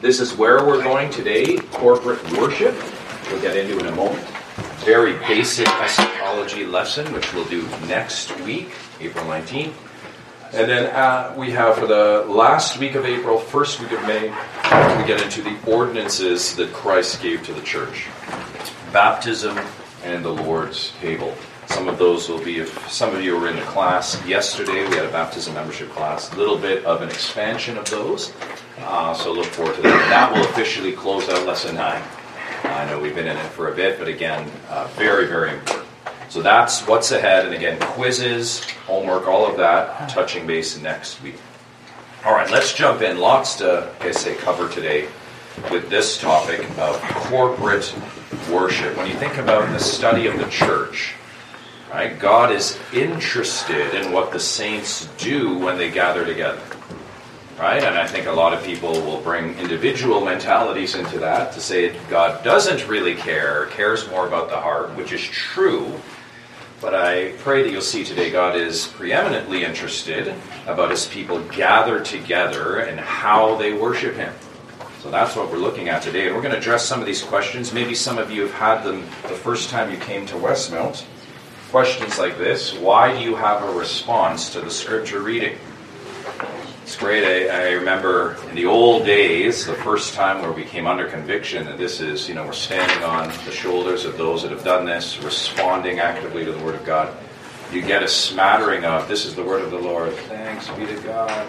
This is where we're going today, corporate worship. We'll get into in a moment. Very basic eschatology lesson, which we'll do next week, April 19th. And then we have for the last week of April, first week of May, we get into the ordinances that Christ gave to the church. Baptism and the Lord's table. Some of those will be, if some of you were in the class yesterday, we had a baptism membership class, a little bit of an expansion of those. So look forward to that. That will officially close out lesson 9. I know we've been in it for a bit, but again, very, very important. So that's what's ahead, and again, quizzes, homework, all of that, touching base next week. All right, let's jump in. Lots to, cover today with this topic of corporate worship. When you think about the study of the church, right, God is interested in what the saints do when they gather together. Right? And I think a lot of people will bring individual mentalities into that to say God doesn't really care, cares more about the heart, which is true. But I pray that you'll see today God is preeminently interested about his people gathered together and how they worship him. So that's what we're looking at today. And we're going to address some of these questions. Maybe some of you have had them the first time you came to Westmount. Questions like this: why do you have a response to the scripture reading? It's great. I remember in the old days, the first time where we came under conviction that this is, we're standing on the shoulders of those that have done this, responding actively to the Word of God. You get a smattering of, this is the Word of the Lord. Thanks be to God.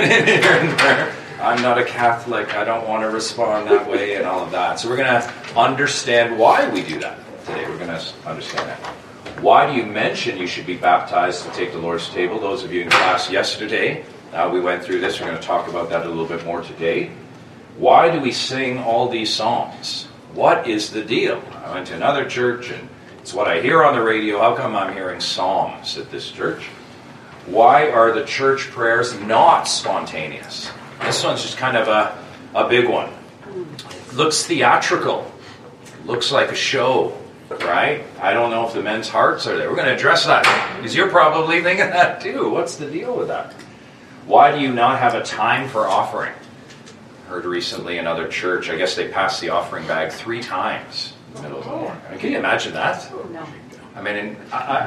I'm not a Catholic. I don't want to respond that way and all of that. So we're going to understand why we do that today. We're going to understand that. Why do you mention you should be baptized to take the Lord's table? Those of you in class yesterday, we went through this. We're going to talk about that a little bit more today. Why do we sing all these songs? What is the deal? I went to another church, and it's what I hear on the radio. How come I'm hearing psalms at this church? Why are the church prayers not spontaneous? This one's just kind of a big one. Looks theatrical. Looks like a show, right? I don't know if the men's hearts are there. We're going to address that, because you're probably thinking that too. What's the deal with that? Why do you not have a time for offering? Heard recently another church, I guess they passed the offering bag 3 times in the middle of the morning. Can you imagine that? No. I mean,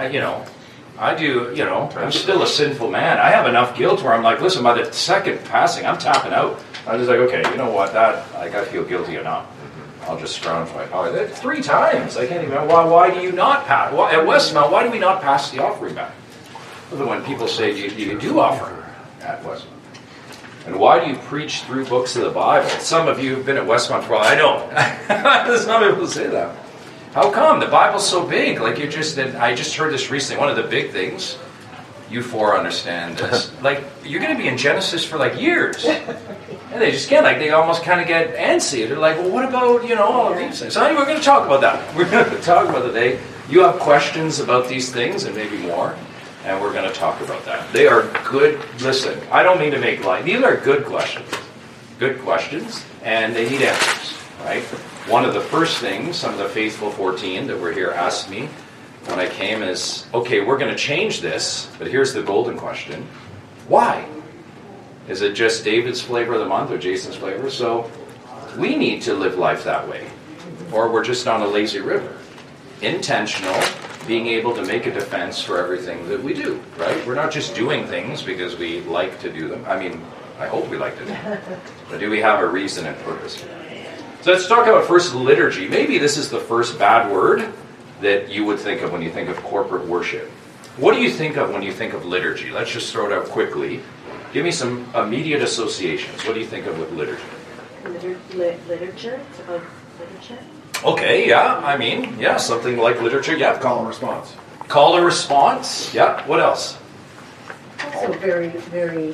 I do, I'm still a sinful man. I have enough guilt where I'm like, listen, by the second passing, I'm tapping out. I'm just like, okay, you know what, I feel guilty enough. I'll just scrounge my power. 3 times. I can't even, why do you not pass? At Westmount, why do we not pass the offering bag? When people say you do offer at Westmount. And why do you preach through books of the Bible? Some of you have been at Westmount for a while. I know. Some people say that. How come? The Bible's so big. I just heard this recently. One of the big things, you 4 understand this. You're going to be in Genesis for years. And they just get they almost kind of get antsy. They're like, well, what about, all of these things? So anyway, we're going to talk about that. We're going to talk about today. You have questions about these things and maybe more. And we're going to talk about that. They are good. Listen, I don't mean to make light. These are good questions. Good questions, and they need answers, right? One of the first things some of the faithful 14 that were here asked me when I came is, okay, we're going to change this, but here's the golden question. Why? Is it just David's flavor of the month or Jason's flavor? So we need to live life that way. Or we're just on a lazy river. Intentional, being able to make a defense for everything that we do, right? We're not just doing things because we like to do them. I mean, I hope we like to do them. But do we have a reason and purpose? So let's talk about first liturgy. Maybe this is the first bad word that you would think of when you think of corporate worship. What do you think of when you think of liturgy? Let's just throw it out quickly. Give me some immediate associations. What do you think of with liturgy? Literature? It's about literature? Okay, yeah, something like literature, yeah. Call and response. Call and response, yeah. What else? Also very, very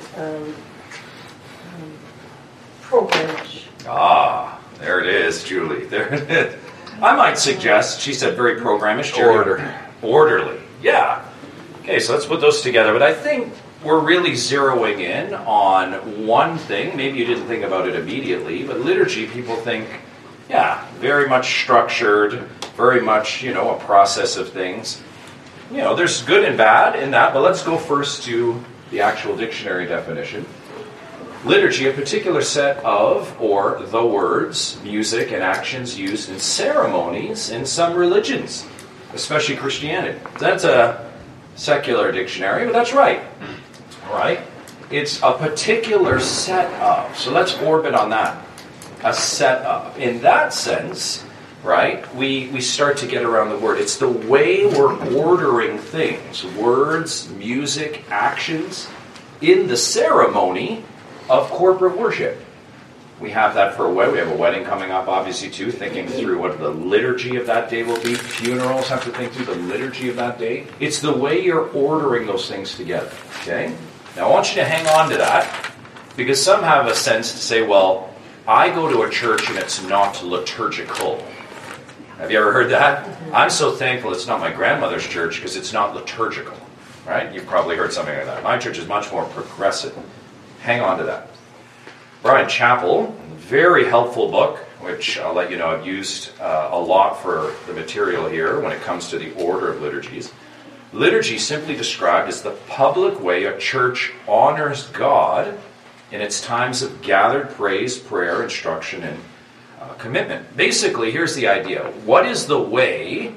programish. Ah, there it is, Julie. There it is. I might suggest, she said very programish. Orderly, yeah. Okay, so let's put those together. But I think we're really zeroing in on one thing. Maybe you didn't think about it immediately, but liturgy, people think, yeah, very much structured, very much, a process of things. There's good and bad in that, but let's go first to the actual dictionary definition. Liturgy, a particular set of, or the words, music, and actions used in ceremonies in some religions, especially Christianity. That's a secular dictionary, but that's right. Right? It's a particular set of. So let's orbit on that. A set of. In that sense, right, we start to get around the word. It's the way we're ordering things, words, music, actions, in the ceremony of corporate worship. We have that for a wedding. We have a wedding coming up, obviously, too, thinking through what the liturgy of that day will be. Funerals have to think through the liturgy of that day. It's the way you're ordering those things together, okay? Now, I want you to hang on to that, because some have a sense to say, well, I go to a church and it's not liturgical. Have you ever heard that? I'm so thankful it's not my grandmother's church, because it's not liturgical, right? You've probably heard something like that. My church is much more progressive. Hang on to that. Bryan Chapell, very helpful book, which I'll let you know I've used a lot for the material here when it comes to the order of liturgies. Liturgy, simply described, is the public way a church honors God in its times of gathered praise, prayer, instruction, and commitment. Basically, here's the idea. What is the way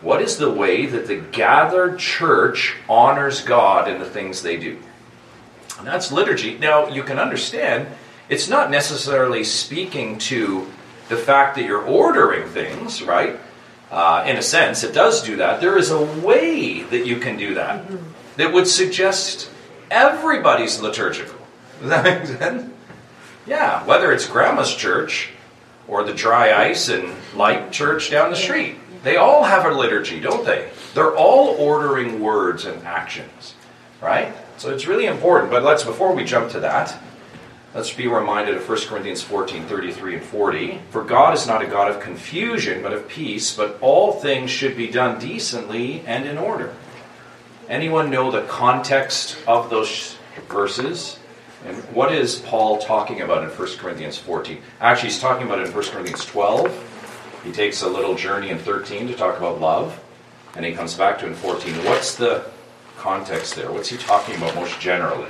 that the gathered church honors God in the things they do? And that's liturgy. Now, you can understand, it's not necessarily speaking to the fact that you're ordering things, right? In a sense, it does do that. There is a way that you can do that that would suggest everybody's liturgical. Does that make sense? Yeah, whether it's Grandma's church or the Dry Ice and Light church down the street. They all have a liturgy, don't they? They're all ordering words and actions, right? So it's really important. But before we jump to that, let's be reminded of 1 Corinthians 14, 33 and 40. For God is not a God of confusion, but of peace, but all things should be done decently and in order. Anyone know the context of those verses? And what is Paul talking about in 1 Corinthians 14? Actually, he's talking about it in 1 Corinthians 12. He takes a little journey in 13 to talk about love. And he comes back to it in 14. What's the context there? What's he talking about most generally?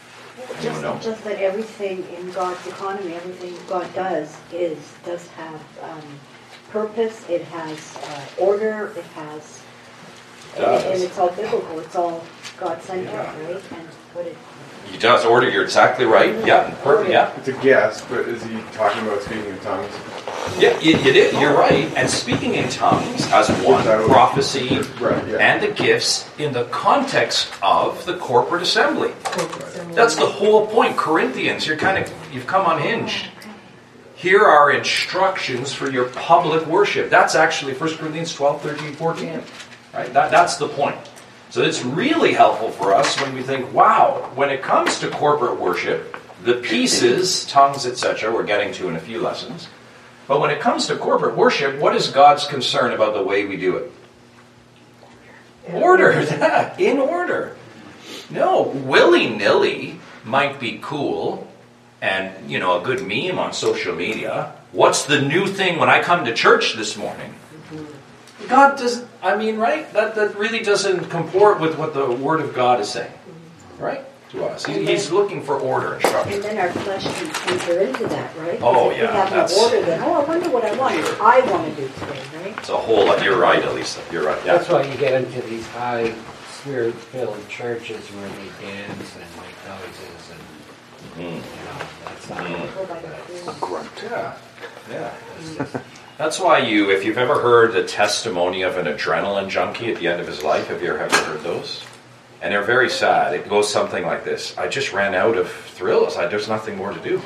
Just that everything in God's economy, everything God does have purpose. It has order. It has, and it's all biblical. It's all God-centered, right? And He does order. You're exactly right. Yeah, perfect. Yeah. It's a guess, but is he talking about speaking in tongues? Yeah, you're right. And speaking in tongues as one, prophecy, right, yeah. and the gifts in the context of the corporate assembly. That's the whole point. Corinthians, you've come unhinged. Here are instructions for your public worship. That's actually 1 Corinthians 12, 13, 14. Right? That's the point. So it's really helpful for us when we think, wow, when it comes to corporate worship, the pieces, tongues, etc., we're getting to in a few lessons. But when it comes to corporate worship, what is God's concern about the way we do it? Order. In order. No, willy-nilly might be cool and, a good meme on social media. What's the new thing when I come to church this morning? God doesn't, right? That really doesn't comport with what the Word of God is saying, right? To us. He's looking for order and structure. And then our flesh can enter into that, right? Oh, if yeah. we have no order, then, I wonder what I want. Sure. I want to do today, right? It's a whole lot. You're right, Elisa. You're right. Yeah. That's why you get into these high spirit-filled churches where they dance and make noises and, that's not Mm. grunt. Yeah. That's why if you've ever heard the testimony of an adrenaline junkie at the end of his life, have you ever heard those? And they're very sad. It goes something like this. I just ran out of thrills. There's nothing more to do.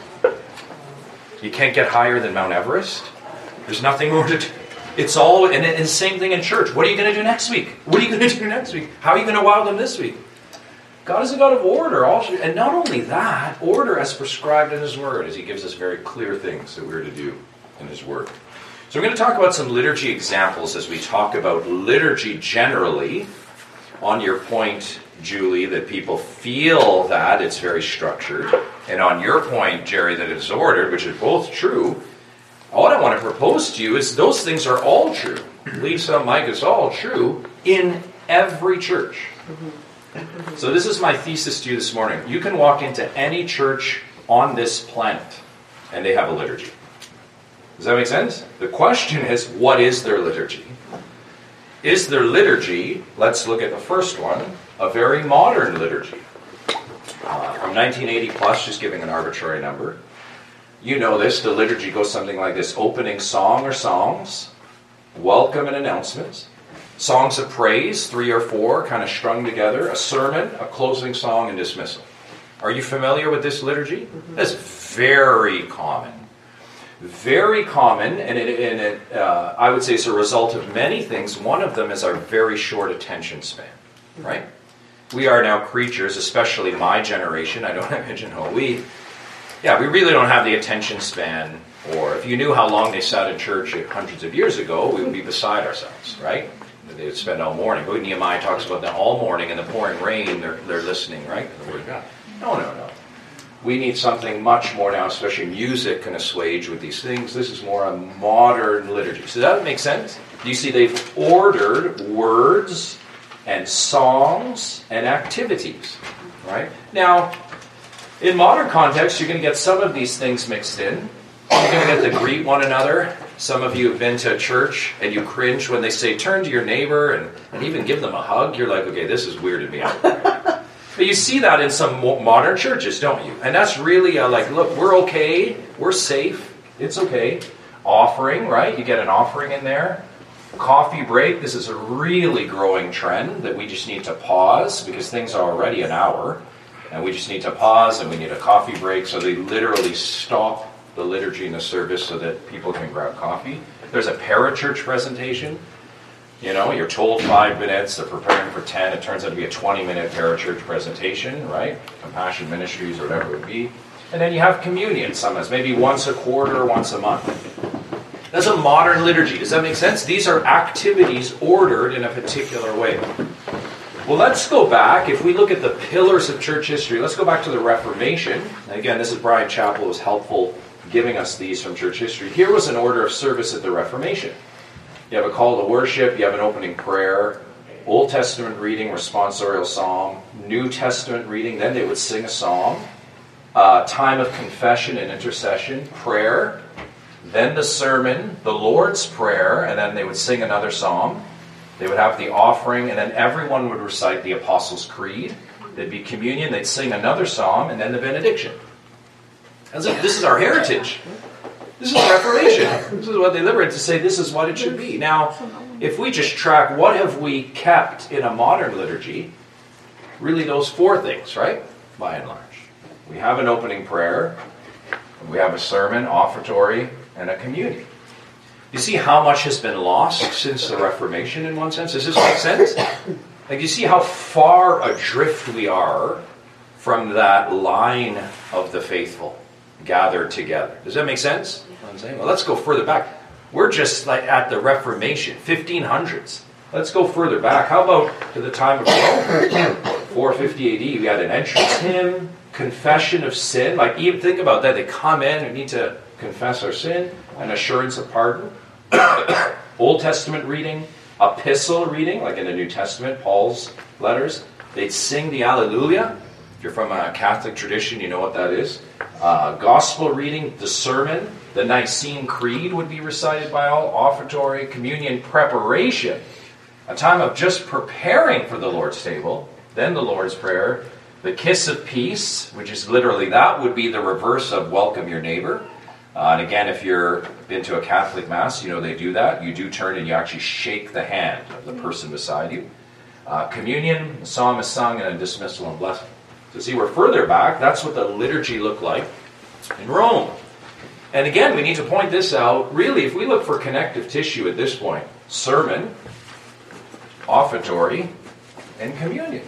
You can't get higher than Mount Everest. There's nothing more to do. It's all, and the same thing in church. What are you going to do next week? What are you going to do next week? How are you going to wow them this week? God is a God of order also. And not only that, order as prescribed in His Word, as He gives us very clear things that we're to do in His Word. So we're going to talk about some liturgy examples as we talk about liturgy generally. On your point, Julie, that people feel that it's very structured. And on your point, Jerry, that it's ordered, which is both true. What I want to propose to you is those things are all true. Lisa, Mike, it's all true in every church. So this is my thesis to you this morning. You can walk into any church on this planet, and they have a liturgy. Does that make sense? The question is, what is their liturgy? Is their liturgy, let's look at the first one, a very modern liturgy? From 1980 plus, just giving an arbitrary number. You know this, the liturgy goes something like this: opening song or songs, welcome and announcements, songs of praise, 3 or 4, kind of strung together, a sermon, a closing song, and dismissal. Are you familiar with this liturgy? That's very common. Very common, and I would say it's a result of many things. One of them is our very short attention span, right? We are now creatures, especially my generation. I don't imagine how we really don't have the attention span. Or if you knew how long they sat in church hundreds of years ago, we would be beside ourselves, right? They would spend all morning. But Nehemiah talks about that all morning in the pouring rain, they're listening, right? To the Word of God. No. We need something much more now, especially music can assuage with these things. This is more a modern liturgy. So that makes sense? You see, they've ordered words and songs and activities, right? Now, in modern context, you're going to get some of these things mixed in. You're going to get to greet one another. Some of you have been to a church and you cringe when they say, turn to your neighbor and even give them a hug. You're like, okay, this is weirded me out. But you see that in some modern churches, don't you? And that's really look, we're okay. We're safe. It's okay. Offering, right? You get an offering in there. Coffee break. This is a really growing trend that we just need to pause because things are already an hour. And we just need to pause and we need a coffee break. So they literally stop the liturgy and the service so that people can grab coffee. There's a parachurch presentation. You know, you're told 5 minutes, they're preparing for 10. It turns out to be a 20-minute parachurch presentation, right? Compassion Ministries or whatever it would be. And then you have communion sometimes, maybe once a quarter or once a month. That's a modern liturgy. Does that make sense? These are activities ordered in a particular way. Well, let's go back. If we look at the pillars of church history, let's go back to the Reformation. And again, this is Brian Chappell, was helpful giving us these from church history. Here was an order of service at the Reformation. You have a call to worship, you have an opening prayer, Old Testament reading, responsorial psalm, New Testament reading, then they would sing a song, time of confession and intercession, prayer, then the sermon, the Lord's Prayer, and then they would sing another psalm. They would have the offering, and then everyone would recite the Apostles' Creed. There'd be communion, they'd sing another psalm, and then the benediction. This is our heritage. This is Reformation. This is what they liberated to say this is what it should be. Now, if we just track what have we kept in a modern liturgy, really those 4 things, right? By and large. We have an opening prayer, we have a sermon, offertory, and a communion. You see how much has been lost since the Reformation in one sense? Does this make sense? Like, you see how far adrift we are from that line of the faithful gathered together. Does that make sense? I'm saying, well, let's go further back. We're just like at the Reformation, 1500s. Let's go further back. How about to the time of Rome? 450 AD, we had an entrance hymn, confession of sin. Like, even think about that. They come in and need to confess our sin, an assurance of pardon. Old Testament reading, epistle reading, like in the New Testament, Paul's letters. They'd sing the Alleluia. If you're from a Catholic tradition, you know what that is. Gospel reading, the sermon, the Nicene Creed would be recited by all, offertory, communion preparation, a time of just preparing for the Lord's table, then the Lord's Prayer, the kiss of peace, which is literally that would be the reverse of welcome your neighbor. And again, if you've been to a Catholic Mass, you know they do that. You do turn and you actually shake the hand of the person beside you. Communion, the psalm is sung, and a dismissal and blessing. So see, we're further back. That's what the liturgy looked like in Rome. And again, we need to point this out. Really, if we look for connective tissue at this point, sermon, offertory, and communion.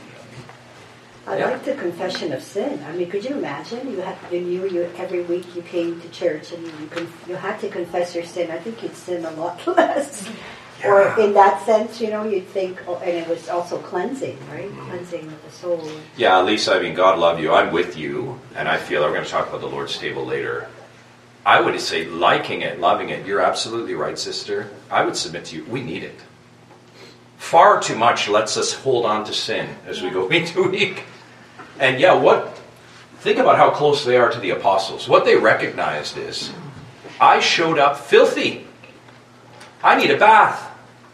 I like the confession of sin. I mean, could you imagine? You every week you came to church and you had to confess your sin. I think you'd sin a lot less. Yeah. Or in that sense, you'd think, and it was also cleansing, right? Cleansing of the soul. Yeah, Lisa, I mean, God love you. I'm with you, and I feel, we're going to talk about the Lord's table later. I would say liking it, loving it. You're absolutely right, sister. I would submit to you, we need it. Far too much lets us hold on to sin as we go week to week. And yeah, what think about how close they are to the apostles. What they recognized is, I showed up filthy. I need a bath.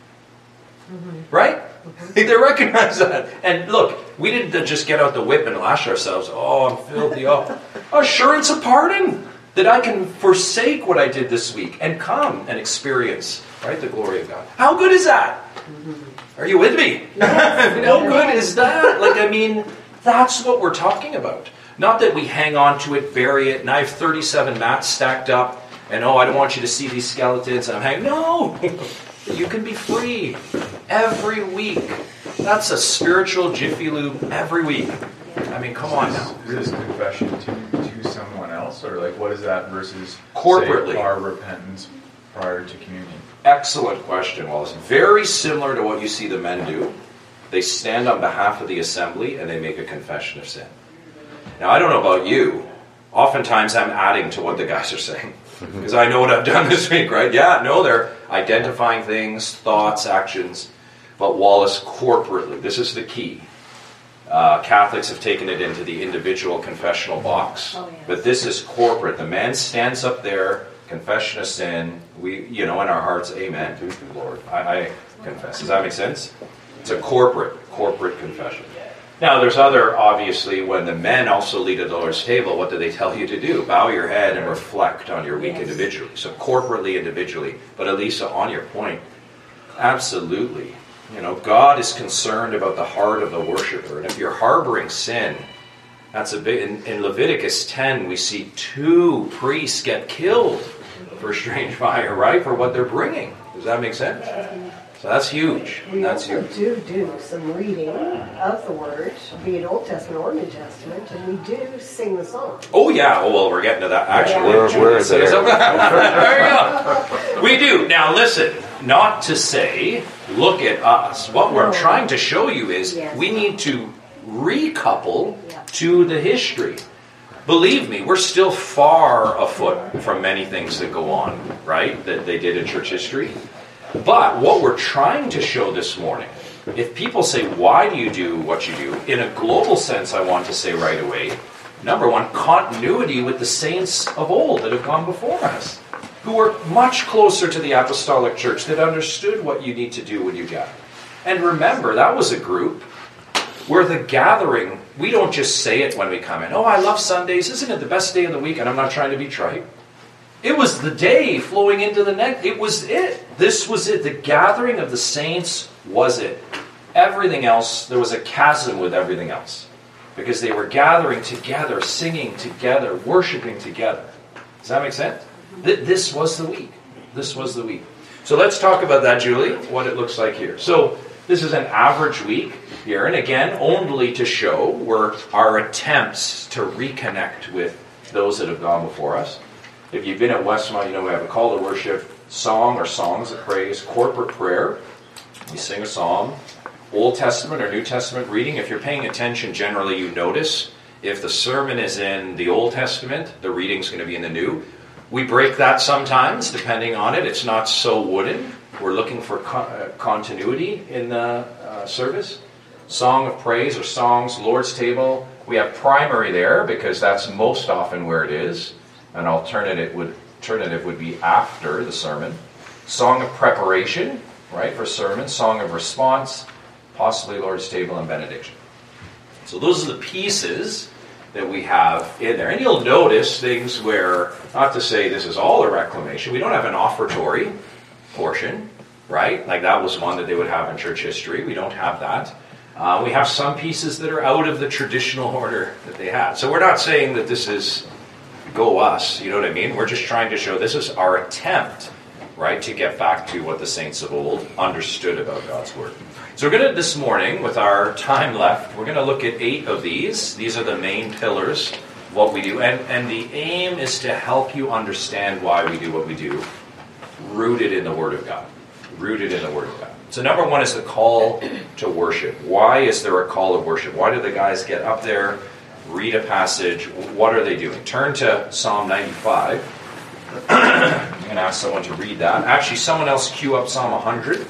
Right? They recognize that. And look, we didn't just get out the whip and lash ourselves. Oh, I'm filthy. Oh, assurance of pardon. That I can forsake what I did this week and come and experience, right, the glory of God. How good is that? Are you with me? How good is that? Like, I mean, that's what we're talking about. Not that we hang on to it, bury it, and I have 37 mats stacked up, and I don't want you to see these skeletons, and I'm hanging. No! You can be free every week. That's a spiritual Jiffy Lube every week. I mean, come on now. Is this confession to someone else, or like what is that versus corporately, say, our repentance prior to communion? Excellent question, Wallace. Very similar to what you see the men do. They stand on behalf of the assembly and they make a confession of sin. Now, I don't know about you. Oftentimes I'm adding to what the guys are saying. Because I know what I've done this week, right? Yeah, no, they're identifying things, thoughts, actions. But Wallace, corporately, this is the key. Catholics have taken it into the individual confessional box. Oh, yes. But this is corporate. The man stands up there, confession of sin. We, in our hearts, amen. Lord, I confess. Does that make sense? It's a corporate confession. Now, there's other, obviously, when the men also lead at the Lord's table, what do they tell you to do? Bow your head and reflect on your week individually. So corporately, individually. But Elisa, on your point, absolutely. God is concerned about the heart of the worshiper. And if you're harboring sin, that's a big... In Leviticus 10, we see 2 priests get killed for strange fire, right? For what they're bringing. Does that make sense? So that's huge. We That's also huge. do some reading of the Word, be it Old Testament or New Testament, and we do sing the song. Oh, yeah. Oh, well, we're getting to that. Actually, Where is it? There you go. We do. Now, listen, not to say, look at us. What we're trying to show you is we need to recouple to the history. Believe me, we're still far afoot from many things that go on, right, that they did in church history. But what we're trying to show this morning, if people say, why do you do what you do? In a global sense, I want to say right away, number one, continuity with the saints of old that have gone before us, who were much closer to the apostolic church, that understood what you need to do when you gather. And remember, that was a group where the gathering, we don't just say it when we come in. Oh, I love Sundays. Isn't it the best day of the week? And I'm not trying to be trite. It was the day flowing into the next. It was it. This was it. The gathering of the saints was it. Everything else, there was a chasm with everything else. Because they were gathering together, singing together, worshiping together. Does that make sense? This was the week. This was the week. So let's talk about that, Julie, what it looks like here. So this is an average week here. And again, only to show were our attempts to reconnect with those that have gone before us. If you've been at Westmont, you know we have a call to worship, song or songs of praise, corporate prayer. We sing a psalm, Old Testament or New Testament reading. If you're paying attention, generally you notice if the sermon is in the Old Testament, the reading's going to be in the New. We break that sometimes, depending on it. It's not so wooden. We're looking for continuity in the service. Song of praise or songs, Lord's table. We have primary there because that's most often where it is. An alternative would be after the sermon. Song of preparation, right, for sermon. Song of response, possibly Lord's table and benediction. So those are the pieces that we have in there. And you'll notice things where, not to say this is all a reclamation, we don't have an offertory portion, right? Like that was one that they would have in church history. We don't have that. We have some pieces that are out of the traditional order that they had. So we're not saying that this is go us, you know what I mean? We're just trying to show this is our attempt, right, to get back to what the saints of old understood about God's Word. So we're going to, this morning, with our time left, we're going to look at 8 of these. These are the main pillars of what we do. And the aim is to help you understand why we do what we do, rooted in the Word of God. Rooted in the Word of God. So number one is the call to worship. Why is there a call to worship? Why do the guys get up there, read a passage? What are they doing? Turn to Psalm 95. I'm going to ask someone to read that. Actually, someone else cue up Psalm 100.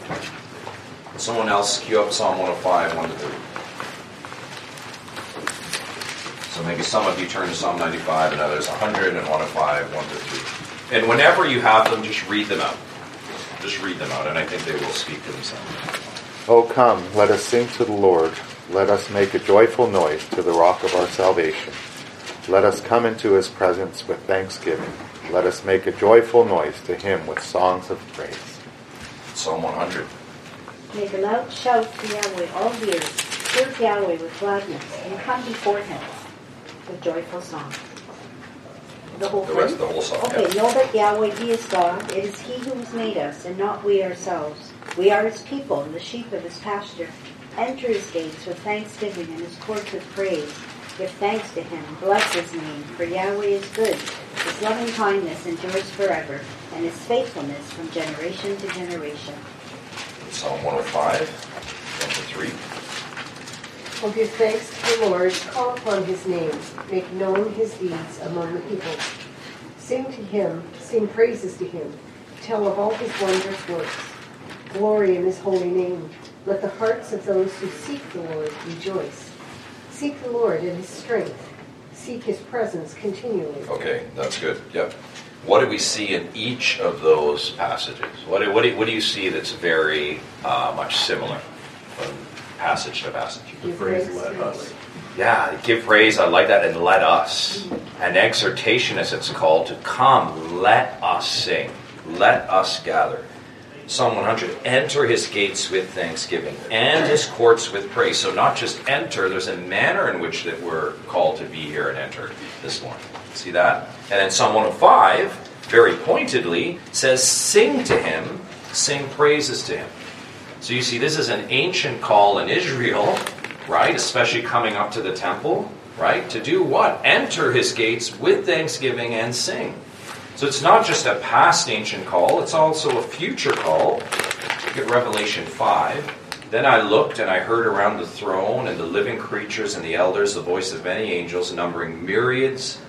Someone else cue up Psalm 105, 1 to 3. So maybe some of you turn to Psalm 95 and others 100 and 105, 1 to 3. And whenever you have them, just read them out. Just read them out, and I think they will speak to themselves. O come, let us sing to the Lord. Let us make a joyful noise to the rock of our salvation. Let us come into his presence with thanksgiving. Let us make a joyful noise to him with songs of praise. Psalm 100. Make a loud shout to Yahweh, all the earth. Serve Yahweh with gladness, and come before him with joyful songs. The whole The thing? rest of the whole song. Okay, Yeah. know that Yahweh, he is God. It is he who has made us, and not we ourselves. We are his people, and the sheep of his pasture. Enter his gates with thanksgiving, and his courts with praise. Give thanks to him. Bless his name, for Yahweh is good. His loving kindness endures forever, and his faithfulness from generation to generation. Psalm 105, 1 to 3. Oh, give thanks to the Lord, call upon his name, make known his deeds among the people. Sing to him, sing praises to him, tell of all his wondrous works. Glory in his holy name. Let the hearts of those who seek the Lord rejoice. Seek the Lord in his strength. Seek his presence continually. Okay, that's good. Yep. What do we see in each of those passages? What do you see that's very much similar from passage to passage? The phrase, let us. Yeah, give praise, I like that, and let us. An exhortation, as it's called, to come, let us sing, let us gather. Psalm 100, enter his gates with thanksgiving and his courts with praise. So not just enter, there's a manner in which that we're called to be here and enter this morning. See that? And then Psalm 105, very pointedly, says sing to him, sing praises to him. So you see, this is an ancient call in Israel, right? Especially coming up to the temple, right? To do what? Enter his gates with thanksgiving and sing. So it's not just a past ancient call, it's also a future call. Look at Revelation 5. Then I looked and I heard around the throne and the living creatures and the elders the voice of many angels, numbering myriads,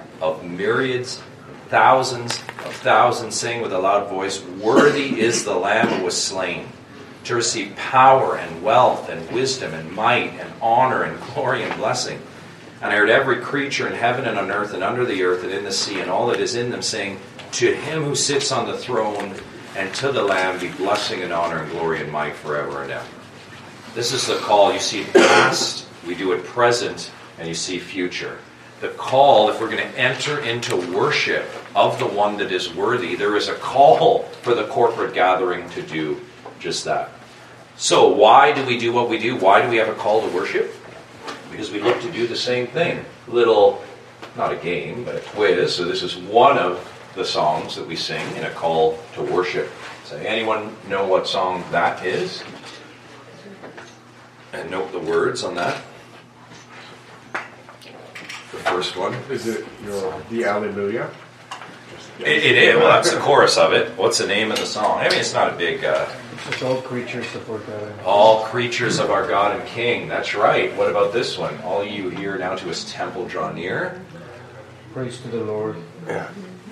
thousands of thousands, saying with a loud voice, worthy is the Lamb who was slain, to receive power and wealth and wisdom and might and honor and glory and blessing. And I heard every creature in heaven and on earth and under the earth and in the sea and all that is in them saying, to him who sits on the throne and to the Lamb be blessing and honor and glory and might forever and ever. This is the call. You see past, we do it present, and you see future. The call, if we're going to enter into worship of the one that is worthy, there is a call for the corporate gathering to do just that. So why do we do what we do? Why do we have a call to worship? Because we look to do the same thing. Little, not a game, but a quiz. So this is one of the songs that we sing in a call to worship. So anyone know what song that is? And note the words on that. The first one. Is it the Alleluia? It is. Well, that's the chorus of it. What's the name of the song? I mean, it's not a big... It's all creatures before God. All creatures of our God and King. That's right. What about this one? All you here now to his temple draw near. Praise to the Lord. Yeah.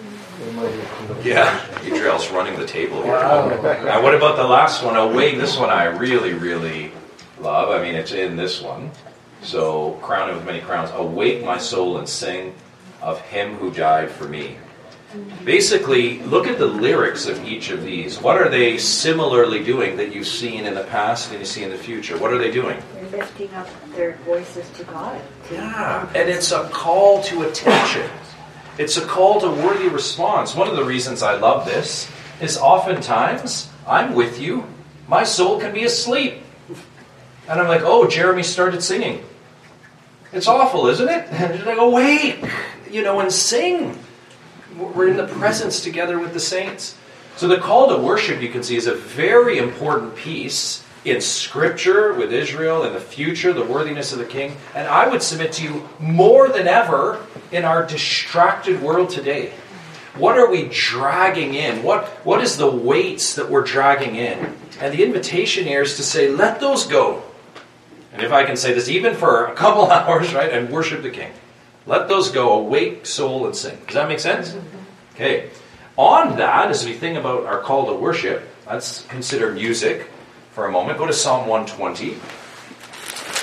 Yeah, Adriel's running the table here. Now, what about the last one? Awake. This one I really, really love. I mean, it's in this one. So, crown him with many crowns. Awake my soul and sing of him who died for me. Basically, look at the lyrics of each of these. What are they similarly doing that you've seen in the past and you see in the future? What are they doing? They're lifting up their voices to God. Yeah, and it's a call to attention. It's a call to worthy response. One of the reasons I love this is oftentimes I'm with you, my soul can be asleep. And I'm like, oh, Jeremy started singing. It's awful, isn't it? And you're like, awake, and sing. We're in the presence together with the saints. So the call to worship, you can see, is a very important piece in Scripture with Israel, in the future, the worthiness of the King. And I would submit to you, more than ever in our distracted world today. What are we dragging in? What is the weights that we're dragging in? And the invitation here is to say, let those go. And if I can say this, even for a couple hours, right, and worship the King. Let those go, awake soul and sing. Does that make sense? Okay. On that, as we think about our call to worship, let's consider music for a moment. Go to Psalm 120.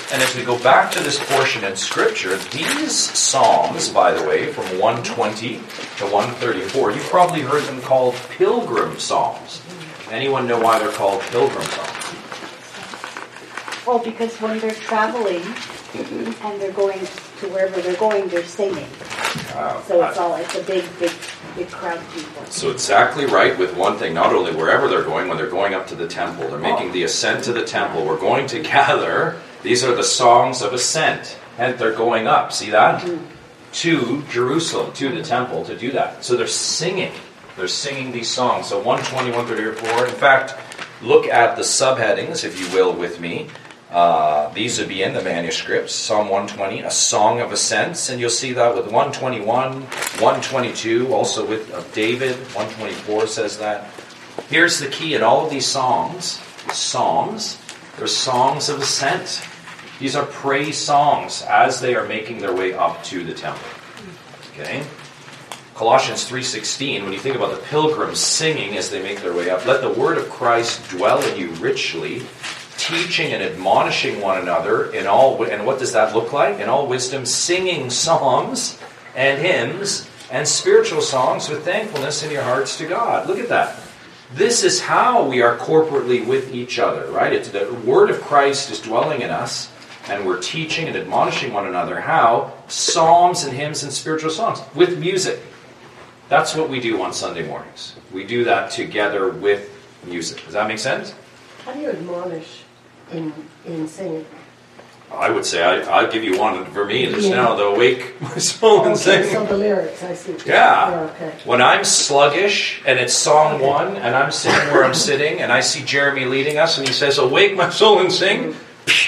And as we go back to this portion in Scripture, these Psalms, by the way, from 120 to 134, you've probably heard them called pilgrim Psalms. Anyone know why they're called pilgrim Psalms? Well, because when they're traveling and they're going to wherever they're going, they're singing. So it's a big crowd of people. So exactly right with one thing, not only wherever they're going, when they're going up to the temple, they're making the ascent to the temple. We're going to gather. These are the songs of ascent. And they're going up, see that? To Jerusalem, to the temple, to do that. So they're singing. They're singing these songs. So 120, 134. In fact, look at the subheadings, if you will, with me. These would be in the manuscripts. Psalm 120, a song of ascents. And you'll see that with 121, 122, also with David. 124 says that. Here's the key in all of these psalms, they're songs of ascent. These are praise songs as they are making their way up to the temple. Okay? Colossians 3:16, when you think about the pilgrims singing as they make their way up, let the word of Christ dwell in you richly, teaching and admonishing one another in all, and what does that look like? In all wisdom, singing psalms and hymns and spiritual songs with thankfulness in your hearts to God. Look at that. This is how we are corporately with each other, right? It's the word of Christ is dwelling in us, and we're teaching and admonishing one another how? Psalms and hymns and spiritual songs with music. That's what we do on Sunday mornings. We do that together with music. Does that make sense? How do you admonish in singing? I would say I'll give you one for me just now. The awake my soul and sing. So the lyrics, I see. Yeah. Okay. When I'm sluggish and it's song 1 and I'm sitting where I'm sitting and I see Jeremy leading us and he says, awake my soul and sing.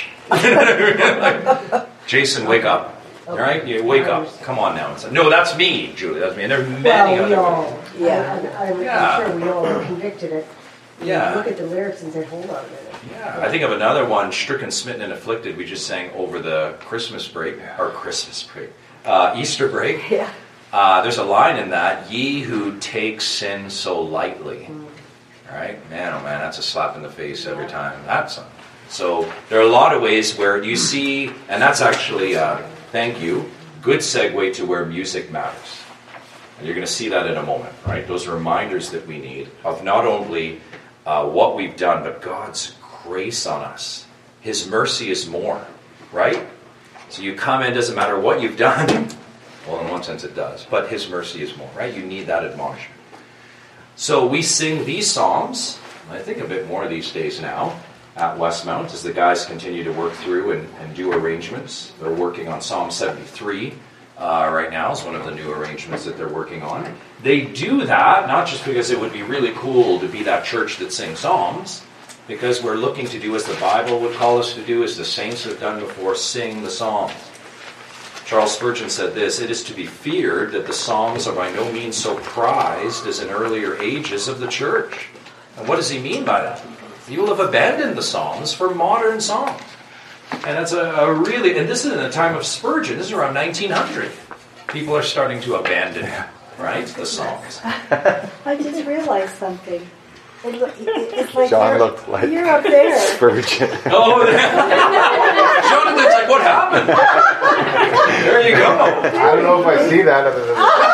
Like, Jason, wake up. All right? You wake up. Come on now. No, that's me, Julie. That's me. And there are many other all, I'm Yeah. sure we all are convicted at. Yeah. Look at the lyrics and say, hold on a minute. Yeah, I think of another one, Stricken, Smitten, and Afflicted, we just sang over the Easter break. Yeah. There's a line in that, ye who take sin so lightly. All right? Man, oh man, that's a slap in the face every time. So there are a lot of ways where you see, and that's actually, thank you, good segue to where music matters. And you're going to see that in a moment, right? Those reminders that we need of not only what we've done, but God's grace on us. His mercy is more, right? So you come in, doesn't matter what you've done. Well, in one sense it does, but His mercy is more, right? You need that admonishment. So we sing these psalms, I think a bit more these days now, at Westmount, as the guys continue to work through and do arrangements. They're working on Psalm 73 right now, is one of the new arrangements that they're working on. They do that, not just because it would be really cool to be that church that sings psalms, because we're looking to do as the Bible would call us to do, as the saints have done before, sing the psalms. Charles Spurgeon said this, it is to be feared that the psalms are by no means so prized as in earlier ages of the church. And what does he mean by that? You will have abandoned the psalms for modern songs. And that's a really, and this is in the time of Spurgeon, this is around 1900. People are starting to abandon, right, the psalms. I just realized something. It's like John looked like you're up there. Spurgeon. Oh, Jonathan's like, what happened? There you go. I don't know if I see that other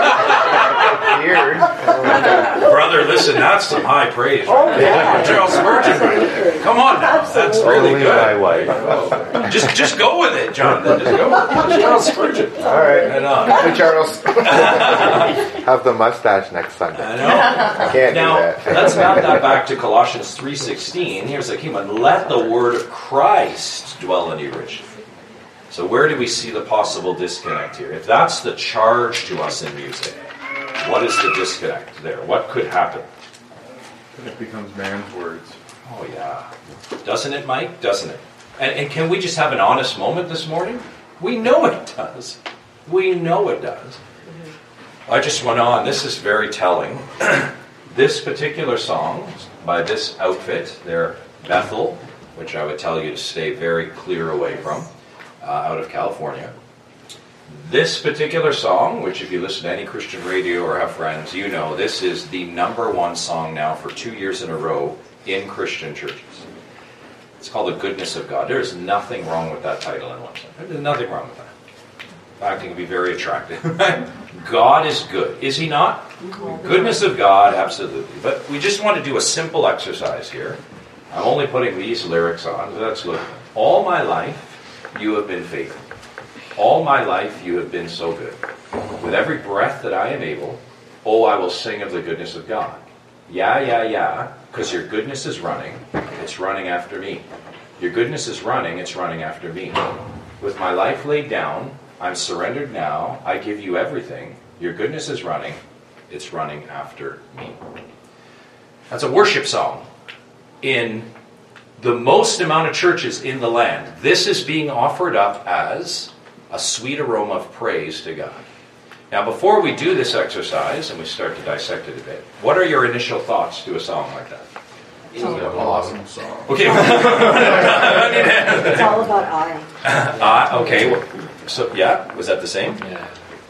than beard. Brother, listen, that's some high praise. Oh, Right? yeah. Charles Spurgeon. Come on now. That's really Only good. my wife. Just go with it, Jonathan. Just go with it. Charles Spurgeon. All right. And, Hey, Charles. Have the mustache next Sunday. I know. I can't Now, do that. let's map that back to Colossians 3:16. Here's the key one. Let the word of Christ dwell in you richly. So where do we see the possible disconnect here? If that's the charge to us in music, what is the disconnect there? What could happen? It becomes man's words. Oh, yeah. Doesn't it, Mike? Doesn't it? And can we just have an honest moment this morning? We know it does. We know it does. I just went on. This is very telling. This particular song by this outfit, they're Bethel, which I would tell you to stay very clear away from, out of California. This particular song, which if you listen to any Christian radio or have friends, you know this is the #1 song now for 2 years in a row in Christian churches. It's called The Goodness of God. There is nothing wrong with that title on one side. There's nothing wrong with that. In fact, it can be very attractive. God is good. Is he not? Goodness of God, absolutely. But we just want to do a simple exercise here. I'm only putting these lyrics on. Let's look. All my life, you have been faithful. All my life, you have been so good. With every breath that I am able, oh, I will sing of the goodness of God. Yeah, because your goodness is running. It's running after me. Your goodness is running. It's running after me. With my life laid down, I'm surrendered now. I give you everything. Your goodness is running. It's running after me. That's a worship song. In the most amount of churches in the land, this is being offered up as a sweet aroma of praise to God. Now, before we do this exercise and we start to dissect it a bit, what are your initial thoughts to a song like that? It's an awesome song. Okay. It's all about I. Okay. So, yeah, was that the same? Yeah.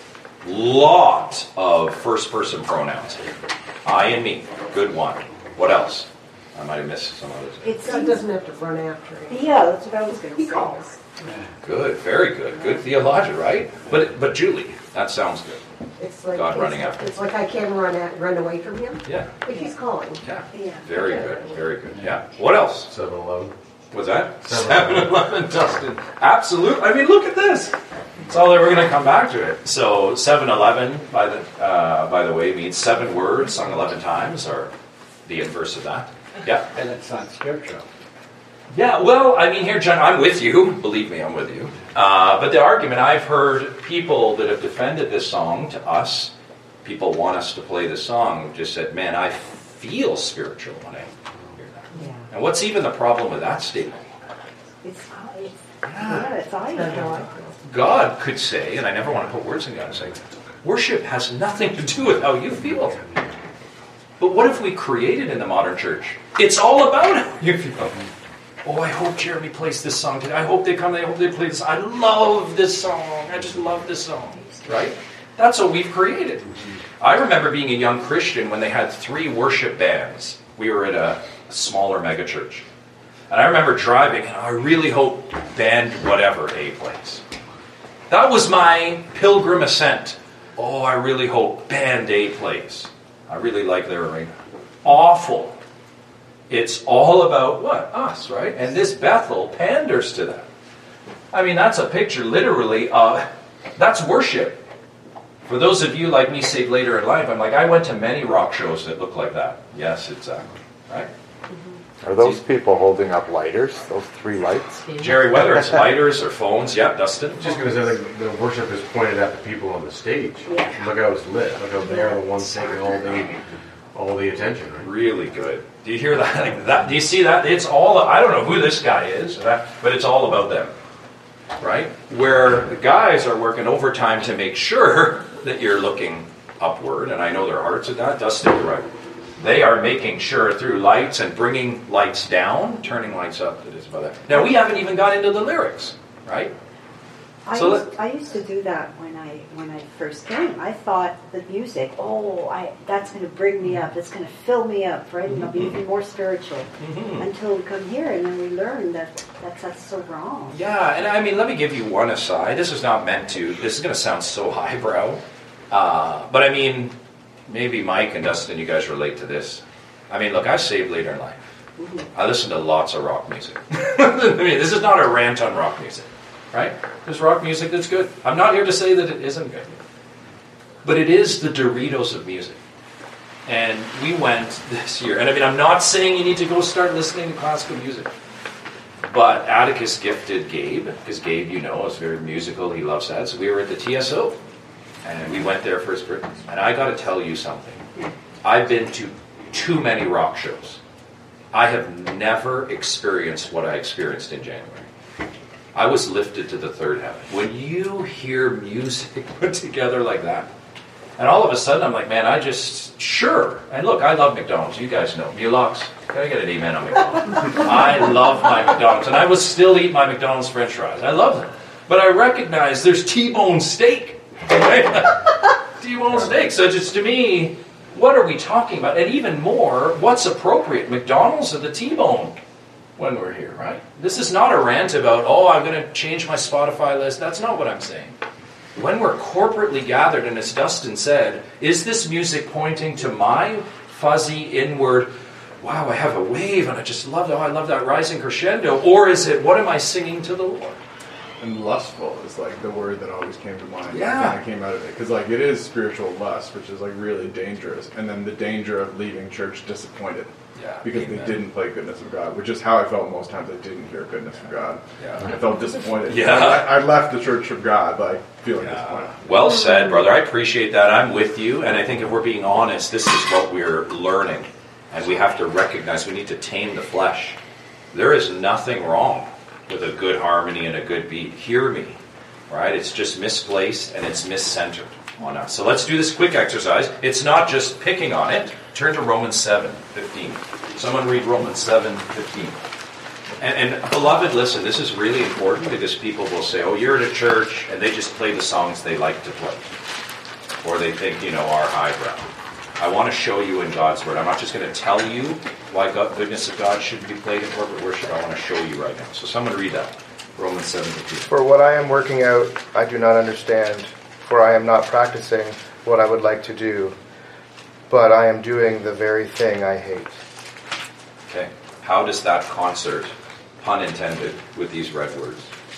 Lot of first-person pronouns here. I and me. Good one. What else? I might have missed some others. God doesn't have to run after him. Yeah, that's what I was going to He say. calls. Good, very good. Good theology, right? But Julie, that sounds good. It's like God running after. It's like I can't run away from him. Yeah. If he's calling. Yeah. Yeah. Very good, very good. Yeah. What else? 7-Eleven. What's that? 7-Eleven. 7-Eleven, Dustin. Absolutely. I mean, look at this. That's all that we're going to come back to it. So 7-Eleven, by the way, means 7 words sung 11 times, or the inverse of that. Yeah. And it's not scriptural. Yeah, well, I mean, here, John, I'm with you. Believe me, I'm with you. But the argument, I've heard people that have defended this song to us, people want us to play the song, just said, man, I feel spiritual when I hear that. Yeah. And what's even the problem with that statement? It's I. That's how I feel. God could say, and I never want to put words in God and say, worship has nothing to do with how you feel. But what if we created in the modern church? It's all about how you feel. Oh, I hope Jeremy plays this song today. I hope they come. I hope they play this. I love this song. I just love this song. Right? That's what we've created. I remember being a young Christian when they had 3 worship bands. We were at a smaller megachurch. And I remember driving, and I really hope band whatever A plays. That was my pilgrim ascent. Oh, I really hope band A plays. I really like their arena. Awful. It's all about what? Us, right? And this Bethel panders to that. I mean, that's a picture literally of, that's worship. For those of you like me saved later in life, I'm like, I went to many rock shows that look like that. Yes, exactly. Right? Are those people holding up lighters? Those 3 lights? Jerry, whether it's lighters or phones, yeah, Dustin. Just going to say, like, the worship is pointed at the people on the stage. Yeah. Look how it's lit. Look how they're the ones taking all the attention, right? Really good. Do you hear that? Like that? Do you see that? It's all, I don't know who this guy is, but it's all about them. Right? Where the guys are working overtime to make sure that you're looking upward, and I know their hearts at that. Dustin, you're right. They are making sure through lights and bringing lights down, turning lights up, that is about that. Now, we haven't even got into the lyrics, right? I used to do that when I first came. I thought the music, that's going to bring me up. It's going to fill me up, right? And I'll be even more spiritual. Until we come here and then we learn that's so wrong. Yeah, and I mean, let me give you one aside. This is not meant to, this is going to sound so highbrow. But I mean, maybe Mike and Dustin, you guys relate to this. I mean, look, I saved later in life. I listen to lots of rock music. I mean, this is not a rant on rock music. Right? There's rock music that's good. I'm not here to say that it isn't good. But it is the Doritos of music. And we went this year. And I mean, I'm not saying you need to go start listening to classical music. But Atticus gifted Gabe, because Gabe, you know, is very musical. He loves that. So we were at the TSO. And we went there for his birthday. And I got to tell you something. I've been to too many rock shows. I have never experienced what I experienced in January. I was lifted to the 3rd heaven. When you hear music put together like that, and all of a sudden I'm like, man, sure. And look, I love McDonald's. You guys know. Mulox, can I get an amen on McDonald's? I love my McDonald's. And I would still eat my McDonald's french fries. I love them. But I recognize there's T-bone steak. Right? T-bone steak. So just to me, what are we talking about? And even more, what's appropriate? McDonald's or the T-bone? when we're here, right? This is not a rant about, oh, I'm going to change my Spotify list. That's not what I'm saying. When we're corporately gathered, and as Dustin said, is this music pointing to my fuzzy inward, wow, I have a wave and I just love that, oh, I love that rising crescendo, or is it, what am I singing to the Lord? And lustful is like the word that always came to mind. Yeah. Kind of came out of it. Because like it is spiritual lust, which is like really dangerous. And then the danger of leaving church disappointed. Yeah, Because amen. they didn't play goodness of God, which is how I felt most times I didn't hear goodness of God. Yeah. I felt disappointed. Yeah. I left the church of God like feeling disappointed. Well said, brother. I appreciate that. I'm with you. And I think if we're being honest, this is what we're learning. And we have to recognize we need to tame the flesh. There is nothing wrong with a good harmony and a good beat. Hear me. Right? It's just misplaced and it's miscentered on us. So let's do this quick exercise. It's not just picking on it. Turn to Romans 7:15. Someone read Romans 7:15. And beloved, listen, this is really important because people will say, oh, you're at a church, and they just play the songs they like to play. Or they think, are highbrow. I want to show you in God's Word. I'm not just going to tell you why goodness of God shouldn't be played in corporate worship. I want to show you right now. So someone read that. Romans 7:15. For what I am working out, I do not understand, for I am not practicing what I would like to do, but I am doing the very thing I hate. Okay. How does that concert, pun intended, with these red words?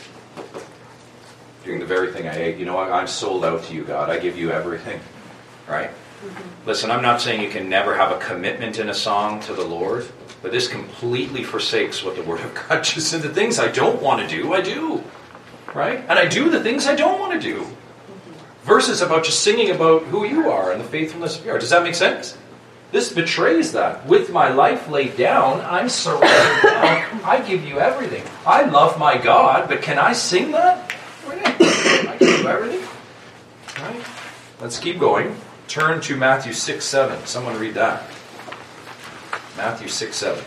Doing the very thing I hate. I'm sold out to you, God. I give you everything. Right? Mm-hmm. Listen, I'm not saying you can never have a commitment in a song to the Lord, but this completely forsakes what the Word of God just said. The things I don't want to do, I do. Right? And I do the things I don't want to do. Verses about just singing about who you are and the faithfulness of your heart. Does that make sense? This betrays that. With my life laid down, I'm surrendered down. I give you everything. I love my God, but can I sing that? I give you everything. Right? Let's keep going. Turn to Matthew 6:7. Someone read that. Matthew 6:7.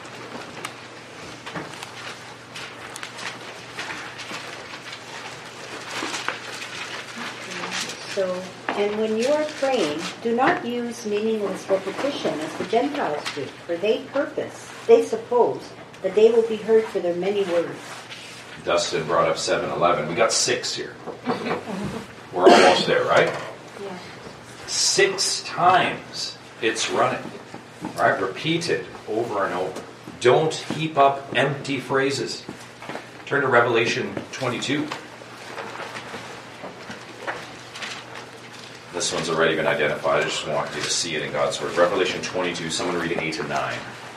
So, and when you are praying, do not use meaningless repetition as the Gentiles do, for they suppose that they will be heard for their many words. Dustin brought up 7:11. We got 6 here. We're almost there, right? Yeah. 6 times it's running. Right? Repeated over and over. Don't heap up empty phrases. Turn to Revelation 22. This one's already been identified. I just want you to see it in God's Word. Revelation 22, someone read 8 and 9.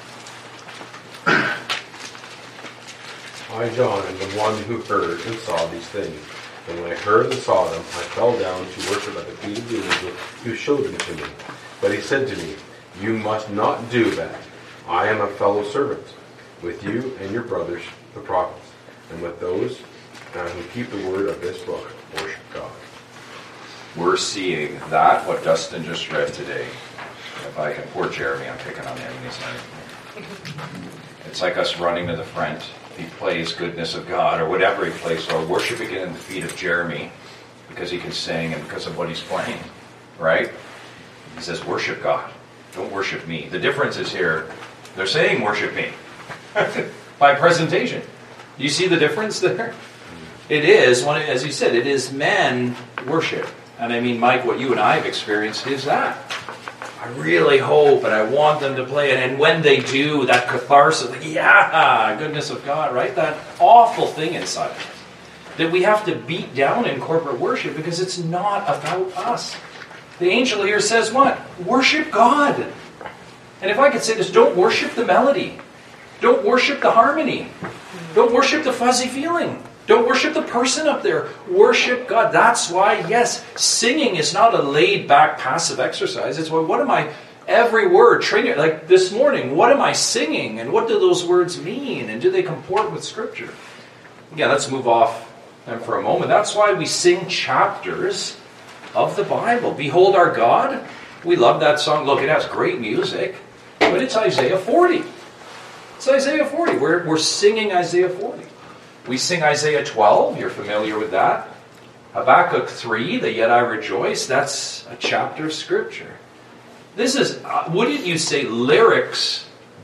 I, John, am the one who heard and saw these things. And when I heard and saw them, I fell down to worship at the feet of the angel who showed them to me. But he said to me, you must not do that. I am a fellow servant with you and your brothers, the prophets, and with those who keep the word of this book, worship God. We're seeing that, what Dustin just read today. If I can, poor Jeremy, I'm picking on him. It's like us running to the front. He plays goodness of God or whatever he plays, or worshiping it in the feet of Jeremy because he can sing and because of what he's playing, right? He says, worship God. Don't worship me. The difference is here, they're saying worship me by presentation. Do you see the difference there? It is, as you said, it is men worship. And I mean, Mike, what you and I have experienced is that. I really hope and I want them to play it. And when they do, that catharsis, like, yeah, goodness of God, right? That awful thing inside of us that we have to beat down in corporate worship because it's not about us. The angel here says what? Worship God. And if I could say this, don't worship the melody. Don't worship the harmony. Don't worship the fuzzy feeling. Don't worship the person up there. Worship God. That's why, yes, singing is not a laid-back passive exercise. It's what am I, every word, like this morning, what am I singing? And what do those words mean? And do they comport with Scripture? Again, let's move off for a moment. That's why we sing chapters of the Bible. Behold our God. We love that song. Look, it has great music. But it's Isaiah 40. It's Isaiah 40. We're singing Isaiah 40. We sing Isaiah 12, you're familiar with that. Habakkuk 3, the Yet I Rejoice, that's a chapter of Scripture. This is, wouldn't you say, lyrics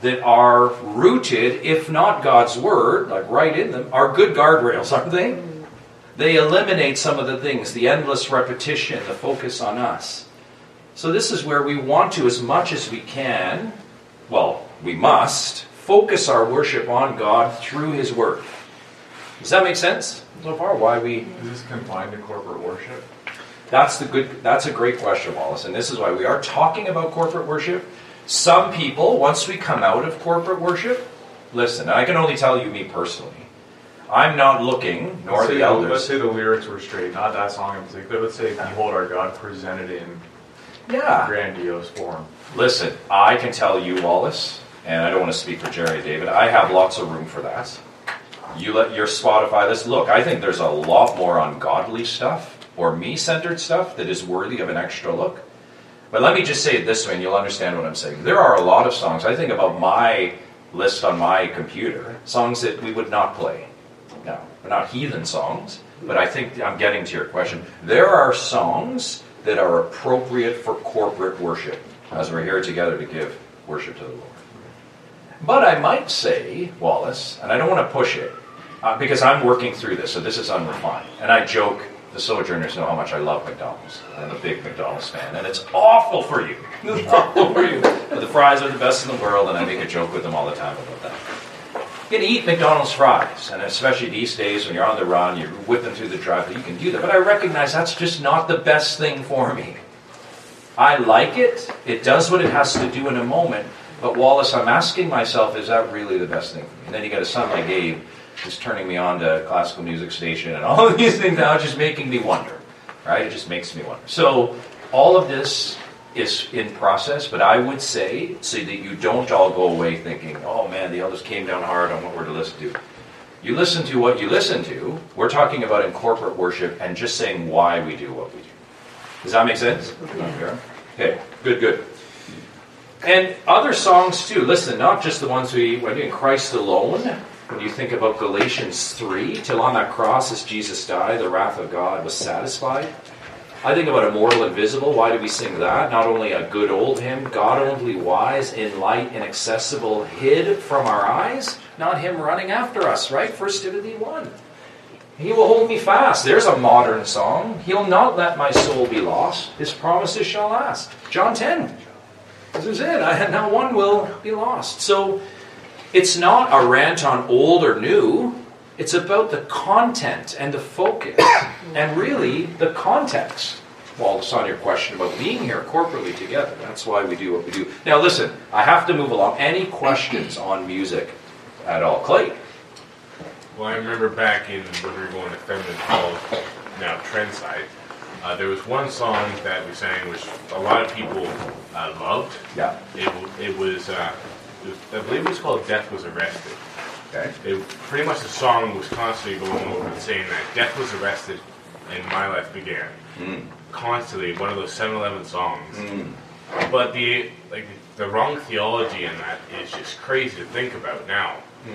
that are rooted, if not God's word, like right in them, are good guardrails, aren't they? They eliminate some of the things, the endless repetition, the focus on us. So this is where we want to, as much as we can, well, we must, focus our worship on God through His Word. Does that make sense so far? Why we... Is this confined to corporate worship? That's a great question, Wallace, and this is why we are talking about corporate worship. Some people, once we come out of corporate worship, listen, I can only tell you me personally, I'm not looking, nor the elders. Let's say the lyrics were straight, not that song in particular. Let's say Behold Our God presented in grandiose form. Listen, I can tell you, Wallace, and I don't want to speak for Jerry and David, I have lots of room for that. You let your Spotify list, look, I think there's a lot more ungodly stuff or me-centered stuff that is worthy of an extra look. But let me just say it this way, and you'll understand what I'm saying. There are a lot of songs, I think about my list on my computer, songs that we would not play. No, they're not heathen songs, but I think I'm getting to your question. There are songs that are appropriate for corporate worship, as we're here together to give worship to the Lord. But I might say, Wallace, and I don't want to push it, because I'm working through this, so this is unrefined. And I joke, the Sojourners know how much I love McDonald's. I'm a big McDonald's fan, and it's awful for you. It's awful for you. But the fries are the best in the world, and I make a joke with them all the time about that. You can eat McDonald's fries, and especially these days when you're on the run, you're whipping through the drive-thru, you can do that. But I recognize that's just not the best thing for me. I like it. It does what it has to do in a moment. But Wallace, I'm asking myself, is that really the best thing for me? And then you got a son like Gabe who's turning me on to classical music station and all of these things now, just making me wonder. Right? It just makes me wonder. So all of this is in process, but I would say, so that you don't all go away thinking, oh man, the elders came down hard on what we're to listen to. You listen to what you listen to. We're talking about in corporate worship and just saying why we do what we do. Does that make sense? Okay, good. And other songs too. Listen, not just the ones we're doing Christ alone. When you think about Galatians 3, till on that cross as Jesus died, the wrath of God was satisfied. I think about Immortal Invisible. Why do we sing that? Not only a good old hymn, God only wise, in light inaccessible, hid from our eyes. Not him running after us, right? 1 Timothy 1. He will hold me fast. There's a modern song. He'll not let my soul be lost. His promises shall last. John 10. This is it. Now one will be lost. So it's not a rant on old or new. It's about the content and the focus and really the context. Wallace, on your question about being here corporately together. That's why we do what we do. Now listen, I have to move along. Any questions on music at all? Clay? Well, I remember back in when we were going to Feminine Hall, now Trendside, there was one song that we sang which a lot of people loved. Yeah. It was, I believe it was called Death Was Arrested. Okay. Pretty much the song was constantly going over and saying that death was arrested and my life began. Constantly, one of those 7-Eleven songs. But the wrong theology in that is just crazy to think about now.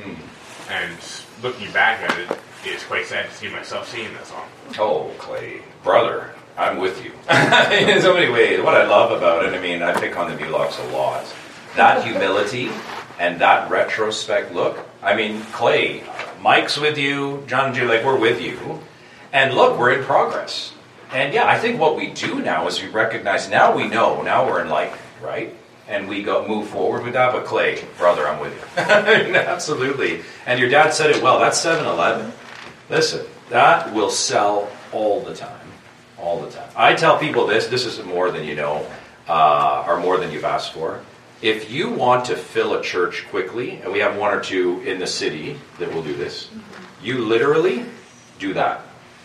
And looking back at it, it's quite sad to see myself singing that song. Oh, Clay, brother, I'm with you. In so many ways, what I love about it, I mean, I pick on the Vlogs a lot. That humility and that retrospect look. I mean, Clay, Mike's with you, John and Jay, like we're with you. And look, we're in progress. And yeah, I think what we do now is we recognize, now we know, now we're enlightened, right? And we move forward with that. But Clay, brother, I'm with you. Absolutely. And your dad said it well. That's 7-Eleven. Listen, that will sell all the time. All the time. I tell people this is more than you know, or more than you've asked for. If you want to fill a church quickly, and we have one or two in the city that will do this, you literally do that.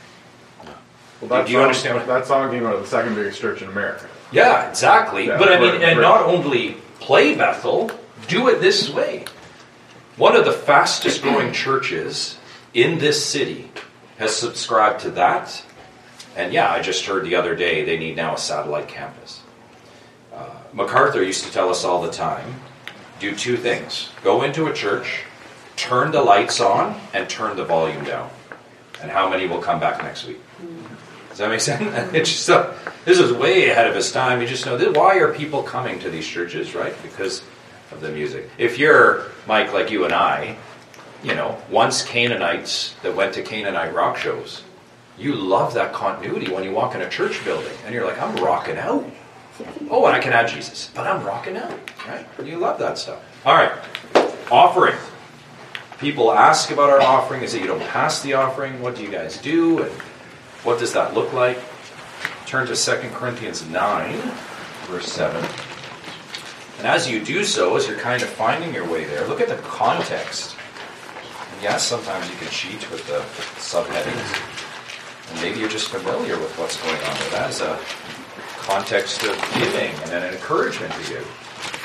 Well, do you understand what that song came out of the second biggest church in America? Yeah, exactly. Yeah, but I mean, and not only play Bethel, do it this way. One of the fastest growing churches in this city has subscribed to that. And yeah, I just heard the other day they need now a satellite campus. MacArthur used to tell us all the time, do two things. Go into a church, turn the lights on, and turn the volume down. And how many will come back next week? Does that make sense? It's just, this is way ahead of his time. You just know, why are people coming to these churches, right? Because of the music. If you're, Mike, like you and I, once Canaanites that went to Canaanite rock shows, you love that continuity when you walk in a church building and you're like, I'm rocking out. Oh, and I can add Jesus, but I'm rocking out, right? You love that stuff. All right, offering. People ask about our offering. Is it you don't pass the offering? What do you guys do? And what does that look like? Turn to 2 Corinthians 9, verse 7. And as you do so, as you're kind of finding your way there, look at the context. And yes, sometimes you can cheat with the subheadings. And maybe you're just familiar with what's going on there. That is a context of giving and an encouragement to you.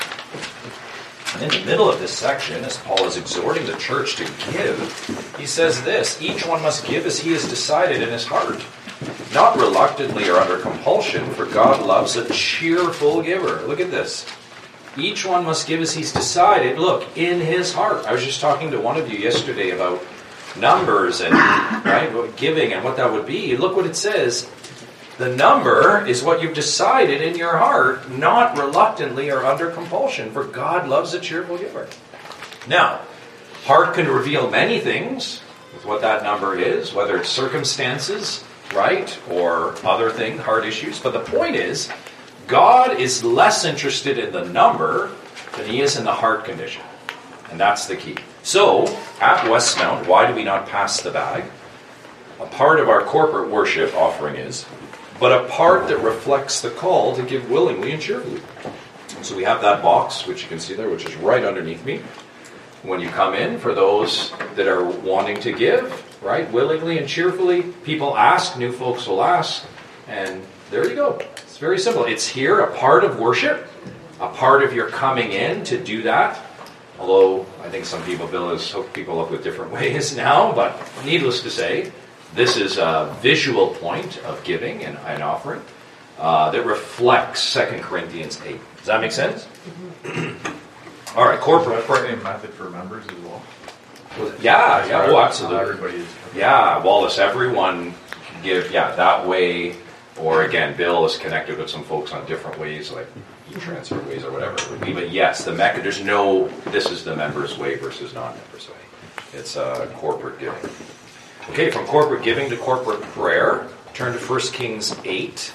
And in the middle of this section, as Paul is exhorting the church to give, he says this: each one must give as he has decided in his heart, not reluctantly or under compulsion, for God loves a cheerful giver. Look at this. Each one must give as he's decided, look, in his heart. I was just talking to one of you yesterday about numbers and giving and what that would be. Look what it says. The number is what you've decided in your heart, not reluctantly or under compulsion, for God loves a cheerful giver. Now, heart can reveal many things with what that number is, whether it's circumstances, right, or other things, heart issues. But the point is, God is less interested in the number than he is in the heart condition. And that's the key. So, at Westmount, why do we not pass the bag? A part of our corporate worship offering is, but a part that reflects the call to give willingly and cheerfully. So we have that box, which you can see there, which is right underneath me. When you come in, for those that are wanting to give, right, willingly and cheerfully, people ask, new folks will ask, and there you go. It's very simple. It's here, a part of worship, a part of your coming in to do that. Although I think some people, Bill has hooked people up with different ways now, but needless to say, this is a visual point of giving and an offering that reflects 2 Corinthians 8. Does that make sense? All right, corporate. Is that the same method for members as well? Yeah, oh, absolutely. Everybody is. Yeah, Wallace, everyone can give, that way. Or again, Bill is connected with some folks on different ways, like e-transfer ways or whatever it would be. But yes, there's no, this is the members' way versus non-members' way. It's corporate giving. Okay, from corporate giving to corporate prayer, turn to 1 Kings 8.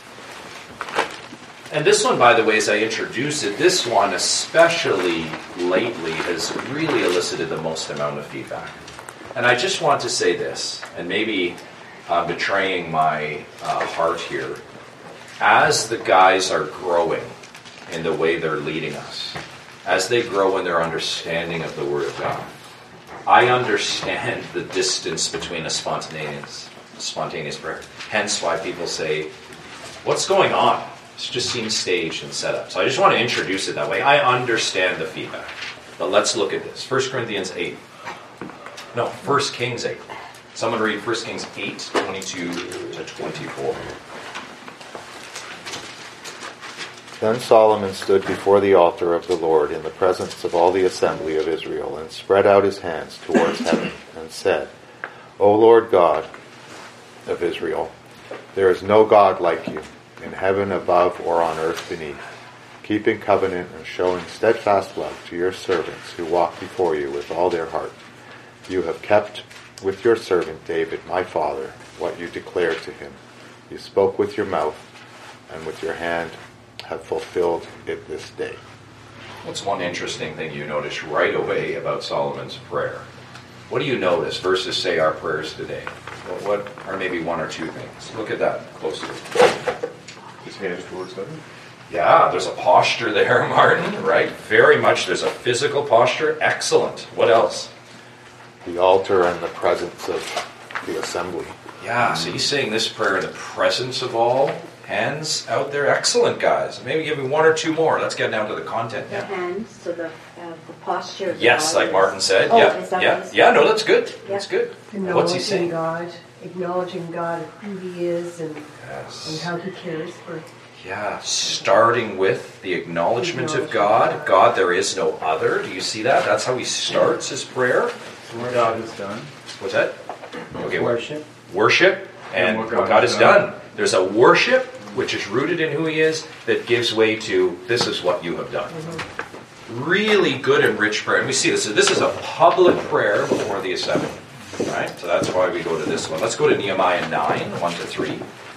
And this one, by the way, as I introduce it, this one especially lately has really elicited the most amount of feedback. And I just want to say this, and maybe betraying my heart here. As the guys are growing in the way they're leading us, as they grow in their understanding of the Word of God, I understand the distance between a spontaneous prayer. Hence why people say, what's going on? It just seems staged and set up. So I just want to introduce it that way. I understand the feedback. But let's look at this. 1 Corinthians 8. No, 1 Kings 8. Someone read 1 Kings 8, 22 to 24. Then Solomon stood before the altar of the Lord in the presence of all the assembly of Israel, and spread out his hands towards heaven, and said, O Lord God of Israel, there is no God like you, in heaven above or on earth beneath, keeping covenant and showing steadfast love to your servants who walk before you with all their heart. You have kept with your servant David, my father, what you declared to him. You spoke with your mouth, and with your hand have fulfilled it this day. What's one interesting thing you notice right away about Solomon's prayer? What do you notice versus, say, our prayers today? What are maybe one or two things? Look at that closely. His hands towards heaven. Yeah, there's a posture there, Martin, right? Very much there's a physical posture. Excellent. What else? The altar and the presence of the assembly. Yeah, so he's saying this prayer in the presence of all. Hands out there. Excellent, guys. Maybe give me one or two more. Let's get down to the content now. The hands, so the posture of the yes, body like Martin said. Oh, yeah, is that yeah, what he's yeah. No, saying? that's good. Yeah. That's good. Acknowledging What's he saying? God, acknowledging God, who He is, and Yes. how He cares for. Yeah, starting with the acknowledgement of God. God, there is no other. Do you see that? That's how he starts his prayer. So what God has done. What's that? Okay, Worship. Worship and what God has done. There's a worship which is rooted in who he is that gives way to this is what you have done. really good and rich prayer. And we see this. So this is a public prayer before the assembly. Right? So that's why we go to this one. Let's go to Nehemiah 9, 1 to 3.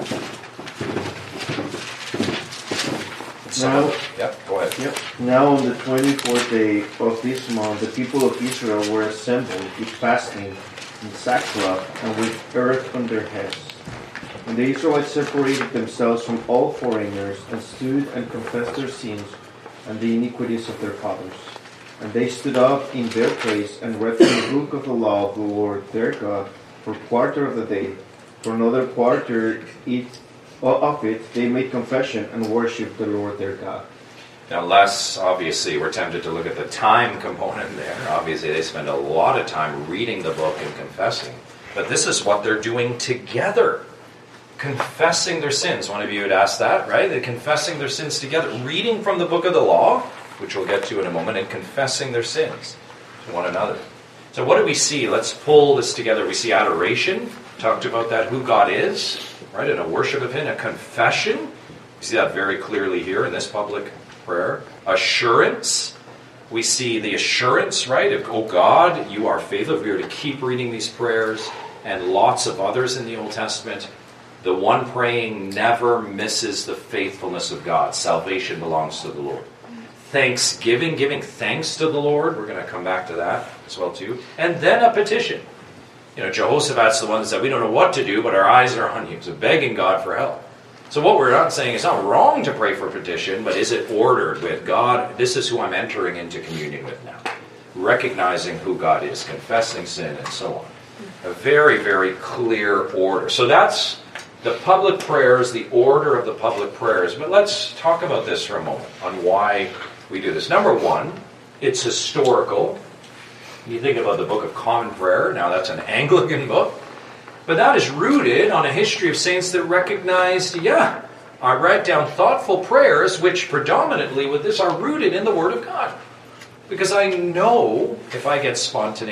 Now, go ahead. Now on the 24th day of this month, the people of Israel were assembled with fasting and sackcloth and with earth on their heads. And the Israelites separated themselves from all foreigners and stood and confessed their sins and the iniquities of their fathers. And they stood up in their place and read from the book of the law of the Lord their God for a quarter of the day. For another quarter of it they made confession and worshiped the Lord their God. Now, less, obviously, we're tempted to look at the time component there. Obviously, they spend a lot of time reading the book and confessing. But this is what they're doing together. Confessing their sins. One of you had asked that, right? They're confessing their sins together. Reading from the book of the law, which we'll get to in a moment, and confessing their sins to one another. So what do we see? Let's pull this together. We see adoration. Talked about that, who God is, right? And a worship of Him, a confession. We see that very clearly here in this public prayer. Assurance. We see the assurance, right? Of, oh God, you are faithful. We are to keep reading these prayers and lots of others in the Old Testament. The one praying never misses the faithfulness of God. Salvation belongs to the Lord. Thanksgiving, giving thanks to the Lord. We're going to come back to that as well too. And then a petition. You know, Jehoshaphat's the one that said, we don't know what to do, but our eyes are on you. So begging God for help. So what we're not saying, it's not wrong to pray for petition, but is it ordered with God? This is who I'm entering into communion with now. Recognizing who God is, confessing sin, and so on. A very, very clear order. So that's the public prayers, the order of the public prayers. But let's talk about this for a moment on why we do this. Number one, it's historical. You think about the Book of Common Prayer. Now that's an Anglican book. But that is rooted on a history of saints that recognized, I write down thoughtful prayers, which predominantly with this are rooted in the Word of God. Because I know if I get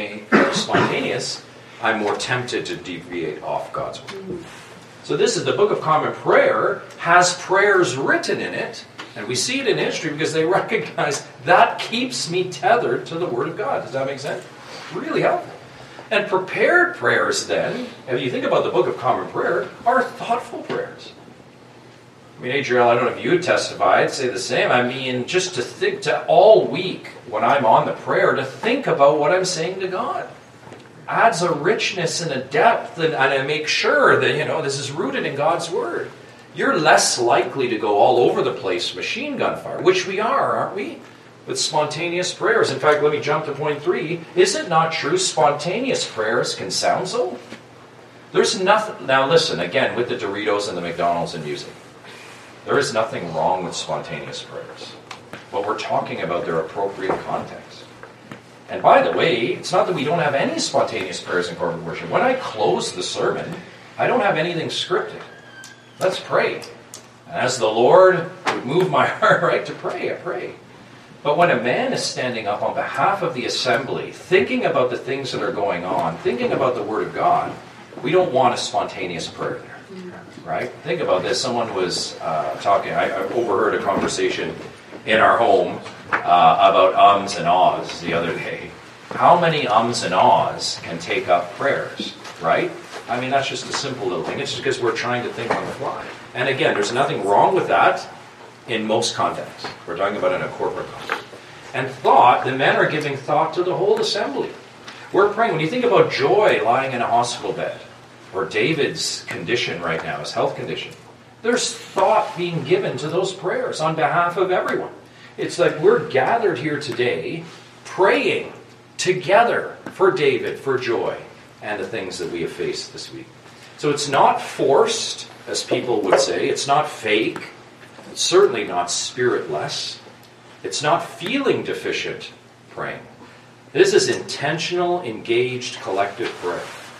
spontaneous, I'm more tempted to deviate off God's Word. So this is the Book of Common Prayer, has prayers written in it, and we see it in history because they recognize that keeps me tethered to the Word of God. Does that make sense? Really helpful. And prepared prayers then, if you think about the Book of Common Prayer, are thoughtful prayers. I mean, Adriel, I don't know if you would testify, I'd say the same. I mean, just to think to all week when I'm on the prayer, to think about what I'm saying to God. Adds a richness and a depth, and I make sure that, this is rooted in God's Word. You're less likely to go all over the place machine gun fire, which we are, aren't we? With spontaneous prayers. In fact, let me jump to point 3. Is it not true spontaneous prayers can sound so? There's nothing. Now listen, again, with the Doritos and the McDonald's and music. There is nothing wrong with spontaneous prayers. But we're talking about their appropriate context. And by the way, it's not that we don't have any spontaneous prayers in corporate worship. When I close the sermon, I don't have anything scripted. Let's pray. And as the Lord would move my heart, right, to pray, I pray. But when a man is standing up on behalf of the assembly, thinking about the things that are going on, thinking about the Word of God, we don't want a spontaneous prayer there, right? Think about this. Someone was talking, I overheard a conversation in our home about ums and ahs the other day. How many ums and ahs can take up prayers, right? I mean, that's just a simple little thing. It's just because we're trying to think on the fly. And again, there's nothing wrong with that. In most contexts. We're talking about in a corporate context. And thought, the men are giving thought to the whole assembly. We're praying. When you think about Joy lying in a hospital bed, or David's condition right now, his health condition, there's thought being given to those prayers on behalf of everyone. It's like we're gathered here today praying together for David, for Joy, and the things that we have faced this week. So it's not forced, as people would say. It's not fake. It's certainly not spiritless. It's not feeling deficient praying. This is intentional, engaged, collective prayer.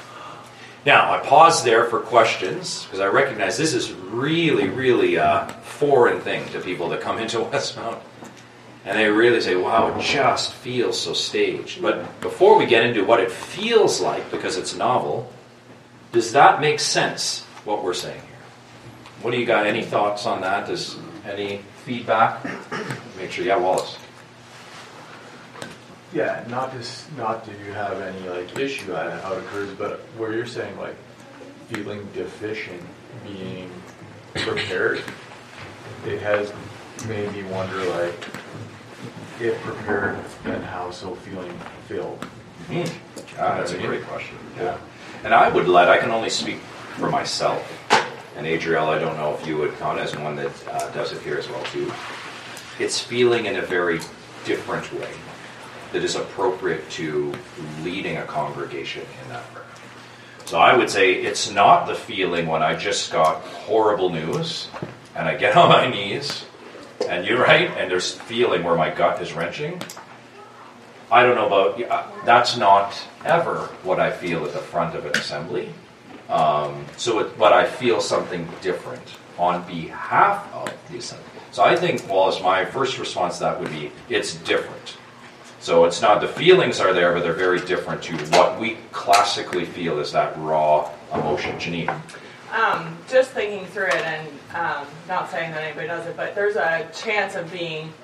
Now, I pause there for questions, because I recognize this is really, really a foreign thing to people that come into Westmount. And they really say, wow, it just feels so staged. But before we get into what it feels like, because it's novel, does that make sense, what we're saying here? What do you got? Any thoughts on that? Any feedback? Make sure, Wallace. Yeah, not to have any like issue at how it occurs, but where you're saying like feeling deficient, being prepared, it has made me wonder like if prepared, then how so feeling filled. That's a great question. Yeah. And I can only speak for myself. And Adriel, I don't know if you would count as one that does it here as well too. It's feeling in a very different way that is appropriate to leading a congregation in that prayer. So I would say it's not the feeling when I just got horrible news and I get on my knees and you're right, and there's feeling where my gut is wrenching. I don't know about, that's not ever what I feel at the front of an assembly. But I feel something different on behalf of the assembly. So I think, Wallace, my first response to that would be, it's different. So it's not, the feelings are there, but they're very different to what we classically feel is that raw emotion. Janine? Just thinking through it, and not saying that anybody does it, but there's a chance of being,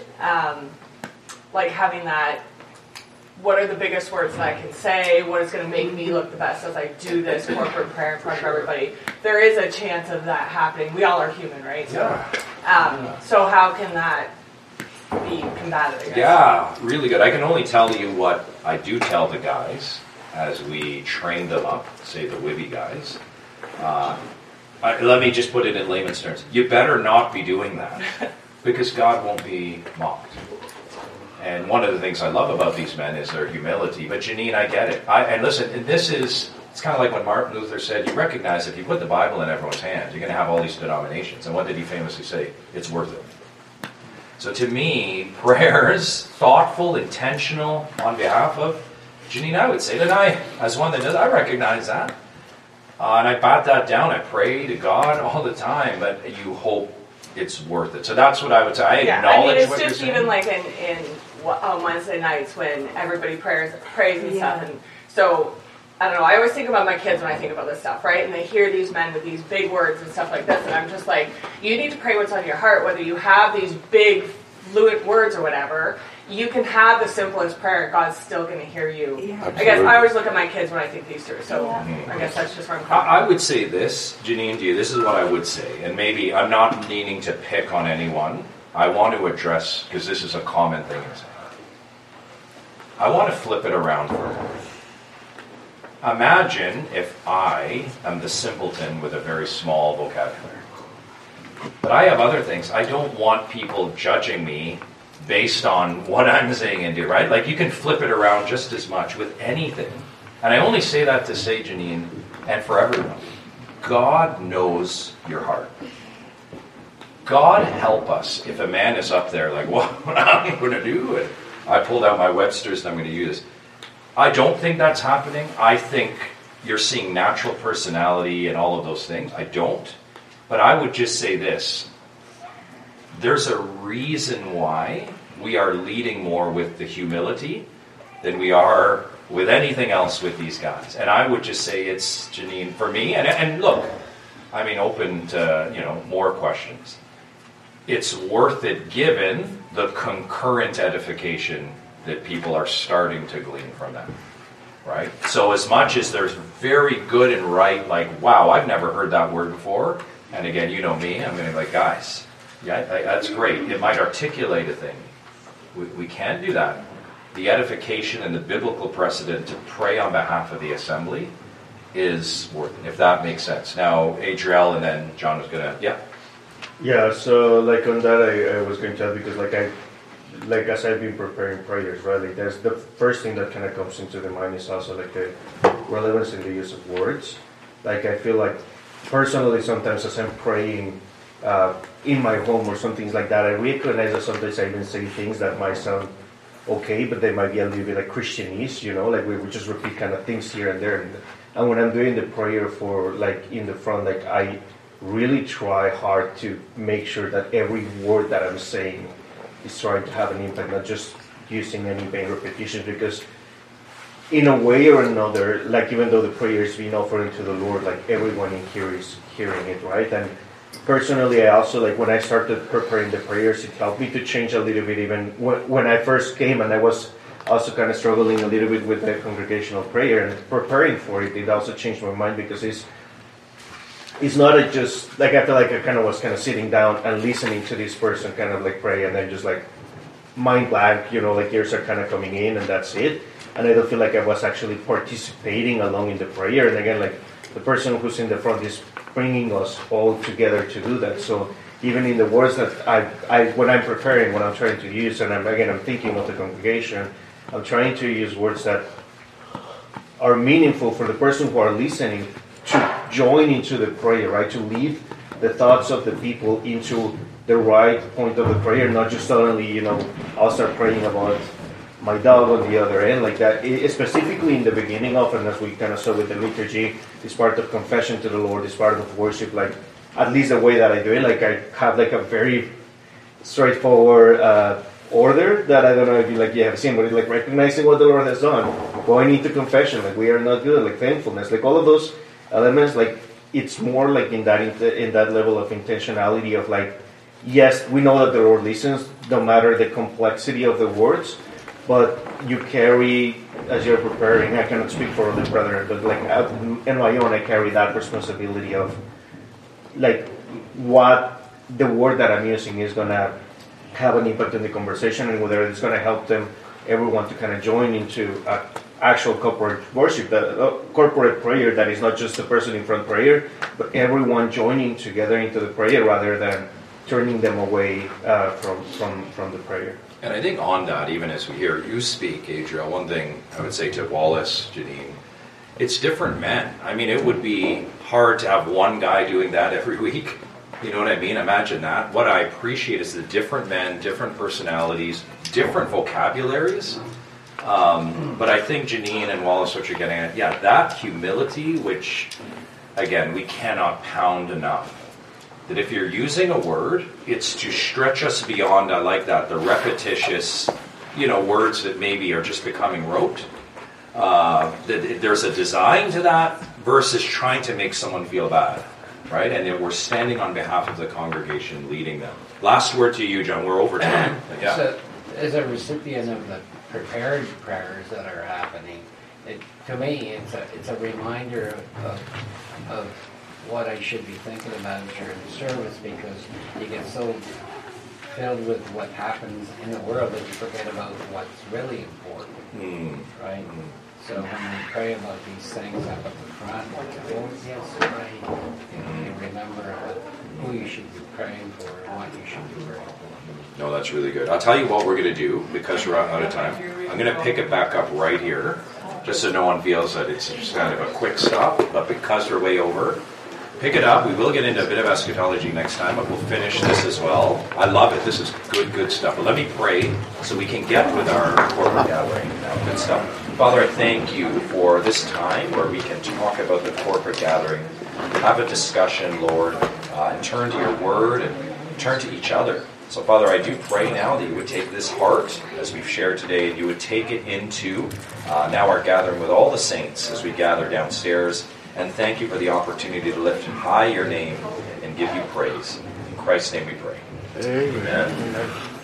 like having that, what are the biggest words that I can say? What is going to make me look the best as I do this corporate prayer in front of everybody? There is a chance of that happening. We all are human, right? So, so how can that be combated, I guess? Yeah, really good. I can only tell you what I do tell the guys as we train them up, say the Wibby guys. Let me just put it in layman's terms. You better not be doing that because God won't be mocked. And one of the things I love about these men is their humility. But Janine, I get it. And listen, it's kind of like when Martin Luther said, you recognize if you put the Bible in everyone's hands, you're going to have all these denominations. And what did he famously say? It's worth it. So to me, prayers, thoughtful, intentional, on behalf of Janine, I would say that as one that does, I recognize that. And I bat that down. I pray to God all the time, but you hope it's worth it. So that's what I would say. I acknowledge it's what you're just saying. even like on Wednesday nights when everybody prays and stuff. And so, I don't know, I always think about my kids when I think about this stuff, right? And they hear these men with these big words and stuff like this, and I'm just like, you need to pray what's on your heart, whether you have these big, fluent words or whatever. You can have the simplest prayer, and God's still going to hear you. Yeah. I guess I always look at my kids when I think these through, so I guess that's just where I'm coming from. I would say this, Janine, to you, this is what I would say, and maybe I'm not meaning to pick on anyone. I want to address, because this is a common thing. I want to flip it around for a moment. Imagine if I am the simpleton with a very small vocabulary. But I have other things. I don't want people judging me based on what I'm saying and do, right? Like you can flip it around just as much with anything. And I only say that to say, Janine, and for everyone, God knows your heart. God help us if a man is up there like, what am I going to do? And I pulled out my Webster's and I'm going to use this. I don't think that's happening. I think you're seeing natural personality and all of those things. I don't. But I would just say this. There's a reason why we are leading more with the humility than we are with anything else with these guys. And I would just say it's, Janine, for me, and look, I mean, open to, more questions. It's worth it given the concurrent edification that people are starting to glean from that, right? So as much as there's very good and right, like, wow, I've never heard that word before. And again, you know me, I'm going to be like, guys, yeah, that's great. It might articulate a thing. We can do that. The edification and the biblical precedent to pray on behalf of the assembly is worth it, if that makes sense. Now, Adriel, and then John was going to, Yeah, so like on that, I was going to tell, because like as I've been preparing prayers, right, like there's the first thing that kind of comes into the mind is also like the relevance in the use of words. Like I feel like personally sometimes as I'm praying in my home or some things like that, I recognize that sometimes I even say things that might sound okay, but they might be a little bit like Christianese, like we would just repeat kind of things here and there. And when I'm doing the prayer for like in the front, like I really try hard to make sure that every word that I'm saying is trying to have an impact, not just using any vain repetitions, because in a way or another, like even though the prayer is being offered to the Lord, like everyone in here is hearing it, right? And personally, I also, like when I started preparing the prayers, it helped me to change a little bit. Even when I first came and I was also kind of struggling a little bit with the congregational prayer and preparing for it. It also changed my mind because it's not just like I feel like I kind of was kind of sitting down and listening to this person kind of like pray and then just like mind blank, like ears are kind of coming in and that's it. And I don't feel like I was actually participating along in the prayer. And again, like the person who's in the front is bringing us all together to do that. So even in the words that when I'm preparing, when I'm trying to use, and I'm thinking of the congregation, I'm trying to use words that are meaningful for the person who are listening to join into the prayer, right? To lead the thoughts of the people into the right point of the prayer, not just suddenly, I'll start praying about my dog on the other end, like that. Specifically in the beginning of, and as we kind of saw with the liturgy, this part of confession to the Lord, this part of worship, like at least the way that I do it, like I have like a very straightforward order that I don't know if you have seen, but it's like recognizing what the Lord has done, going into confession, like we are not good, like thankfulness, like all of those elements, like it's more like in that level of intentionality of like, yes, we know that the Lord listens, no matter the complexity of the words, but you carry, as you're preparing, I cannot speak for the brother, but like in my own, I carry that responsibility of like what the word that I'm using is going to have an impact in the conversation and whether it's going to help everyone to kind of join into actual corporate worship, corporate prayer that is not just the person in front prayer, but everyone joining together into the prayer rather than turning them away from the prayer. And I think on that, even as we hear you speak, Adriel, one thing I would say to Wallace, Janine, it's different men. I mean, it would be hard to have one guy doing that every week. You know what I mean? Imagine that. What I appreciate is the different men, different personalities, different vocabularies. But I think Janine and Wallace, what you're getting at, yeah, that humility, which, again, we cannot pound enough. That if you're using a word, it's to stretch us beyond, I like that, the repetitious, words that maybe are just becoming rote. That there's a design to that versus trying to make someone feel bad, right? And that we're standing on behalf of the congregation, leading them. Last word to you, John. We're over time. Yeah. So, as a recipient of the prepared prayers that are happening, to me, it's a reminder of what I should be thinking about during the service, because you get so filled with what happens in the world that you forget about what's really important, right? So when we pray about these things up at the front, oh yes, right, you remember who you should be praying for and what you should be praying for. No, that's really good. I'll tell you what we're going to do, because we're out of time. I'm going to pick it back up right here, just so no one feels that it's just kind of a quick stop, but because we're way over, pick it up. We will get into a bit of eschatology next time, but we'll finish this as well. I love it. This is good stuff. But let me pray so we can get with our corporate gathering now. Good stuff. Father, I thank you for this time where we can talk about the corporate gathering, have a discussion, Lord, and turn to your word and turn to each other. So, Father, I do pray now that you would take this heart, as we've shared today, and you would take it into now our gathering with all the saints as we gather downstairs. And thank you for the opportunity to lift high your name and give you praise. In Christ's name we pray. Amen.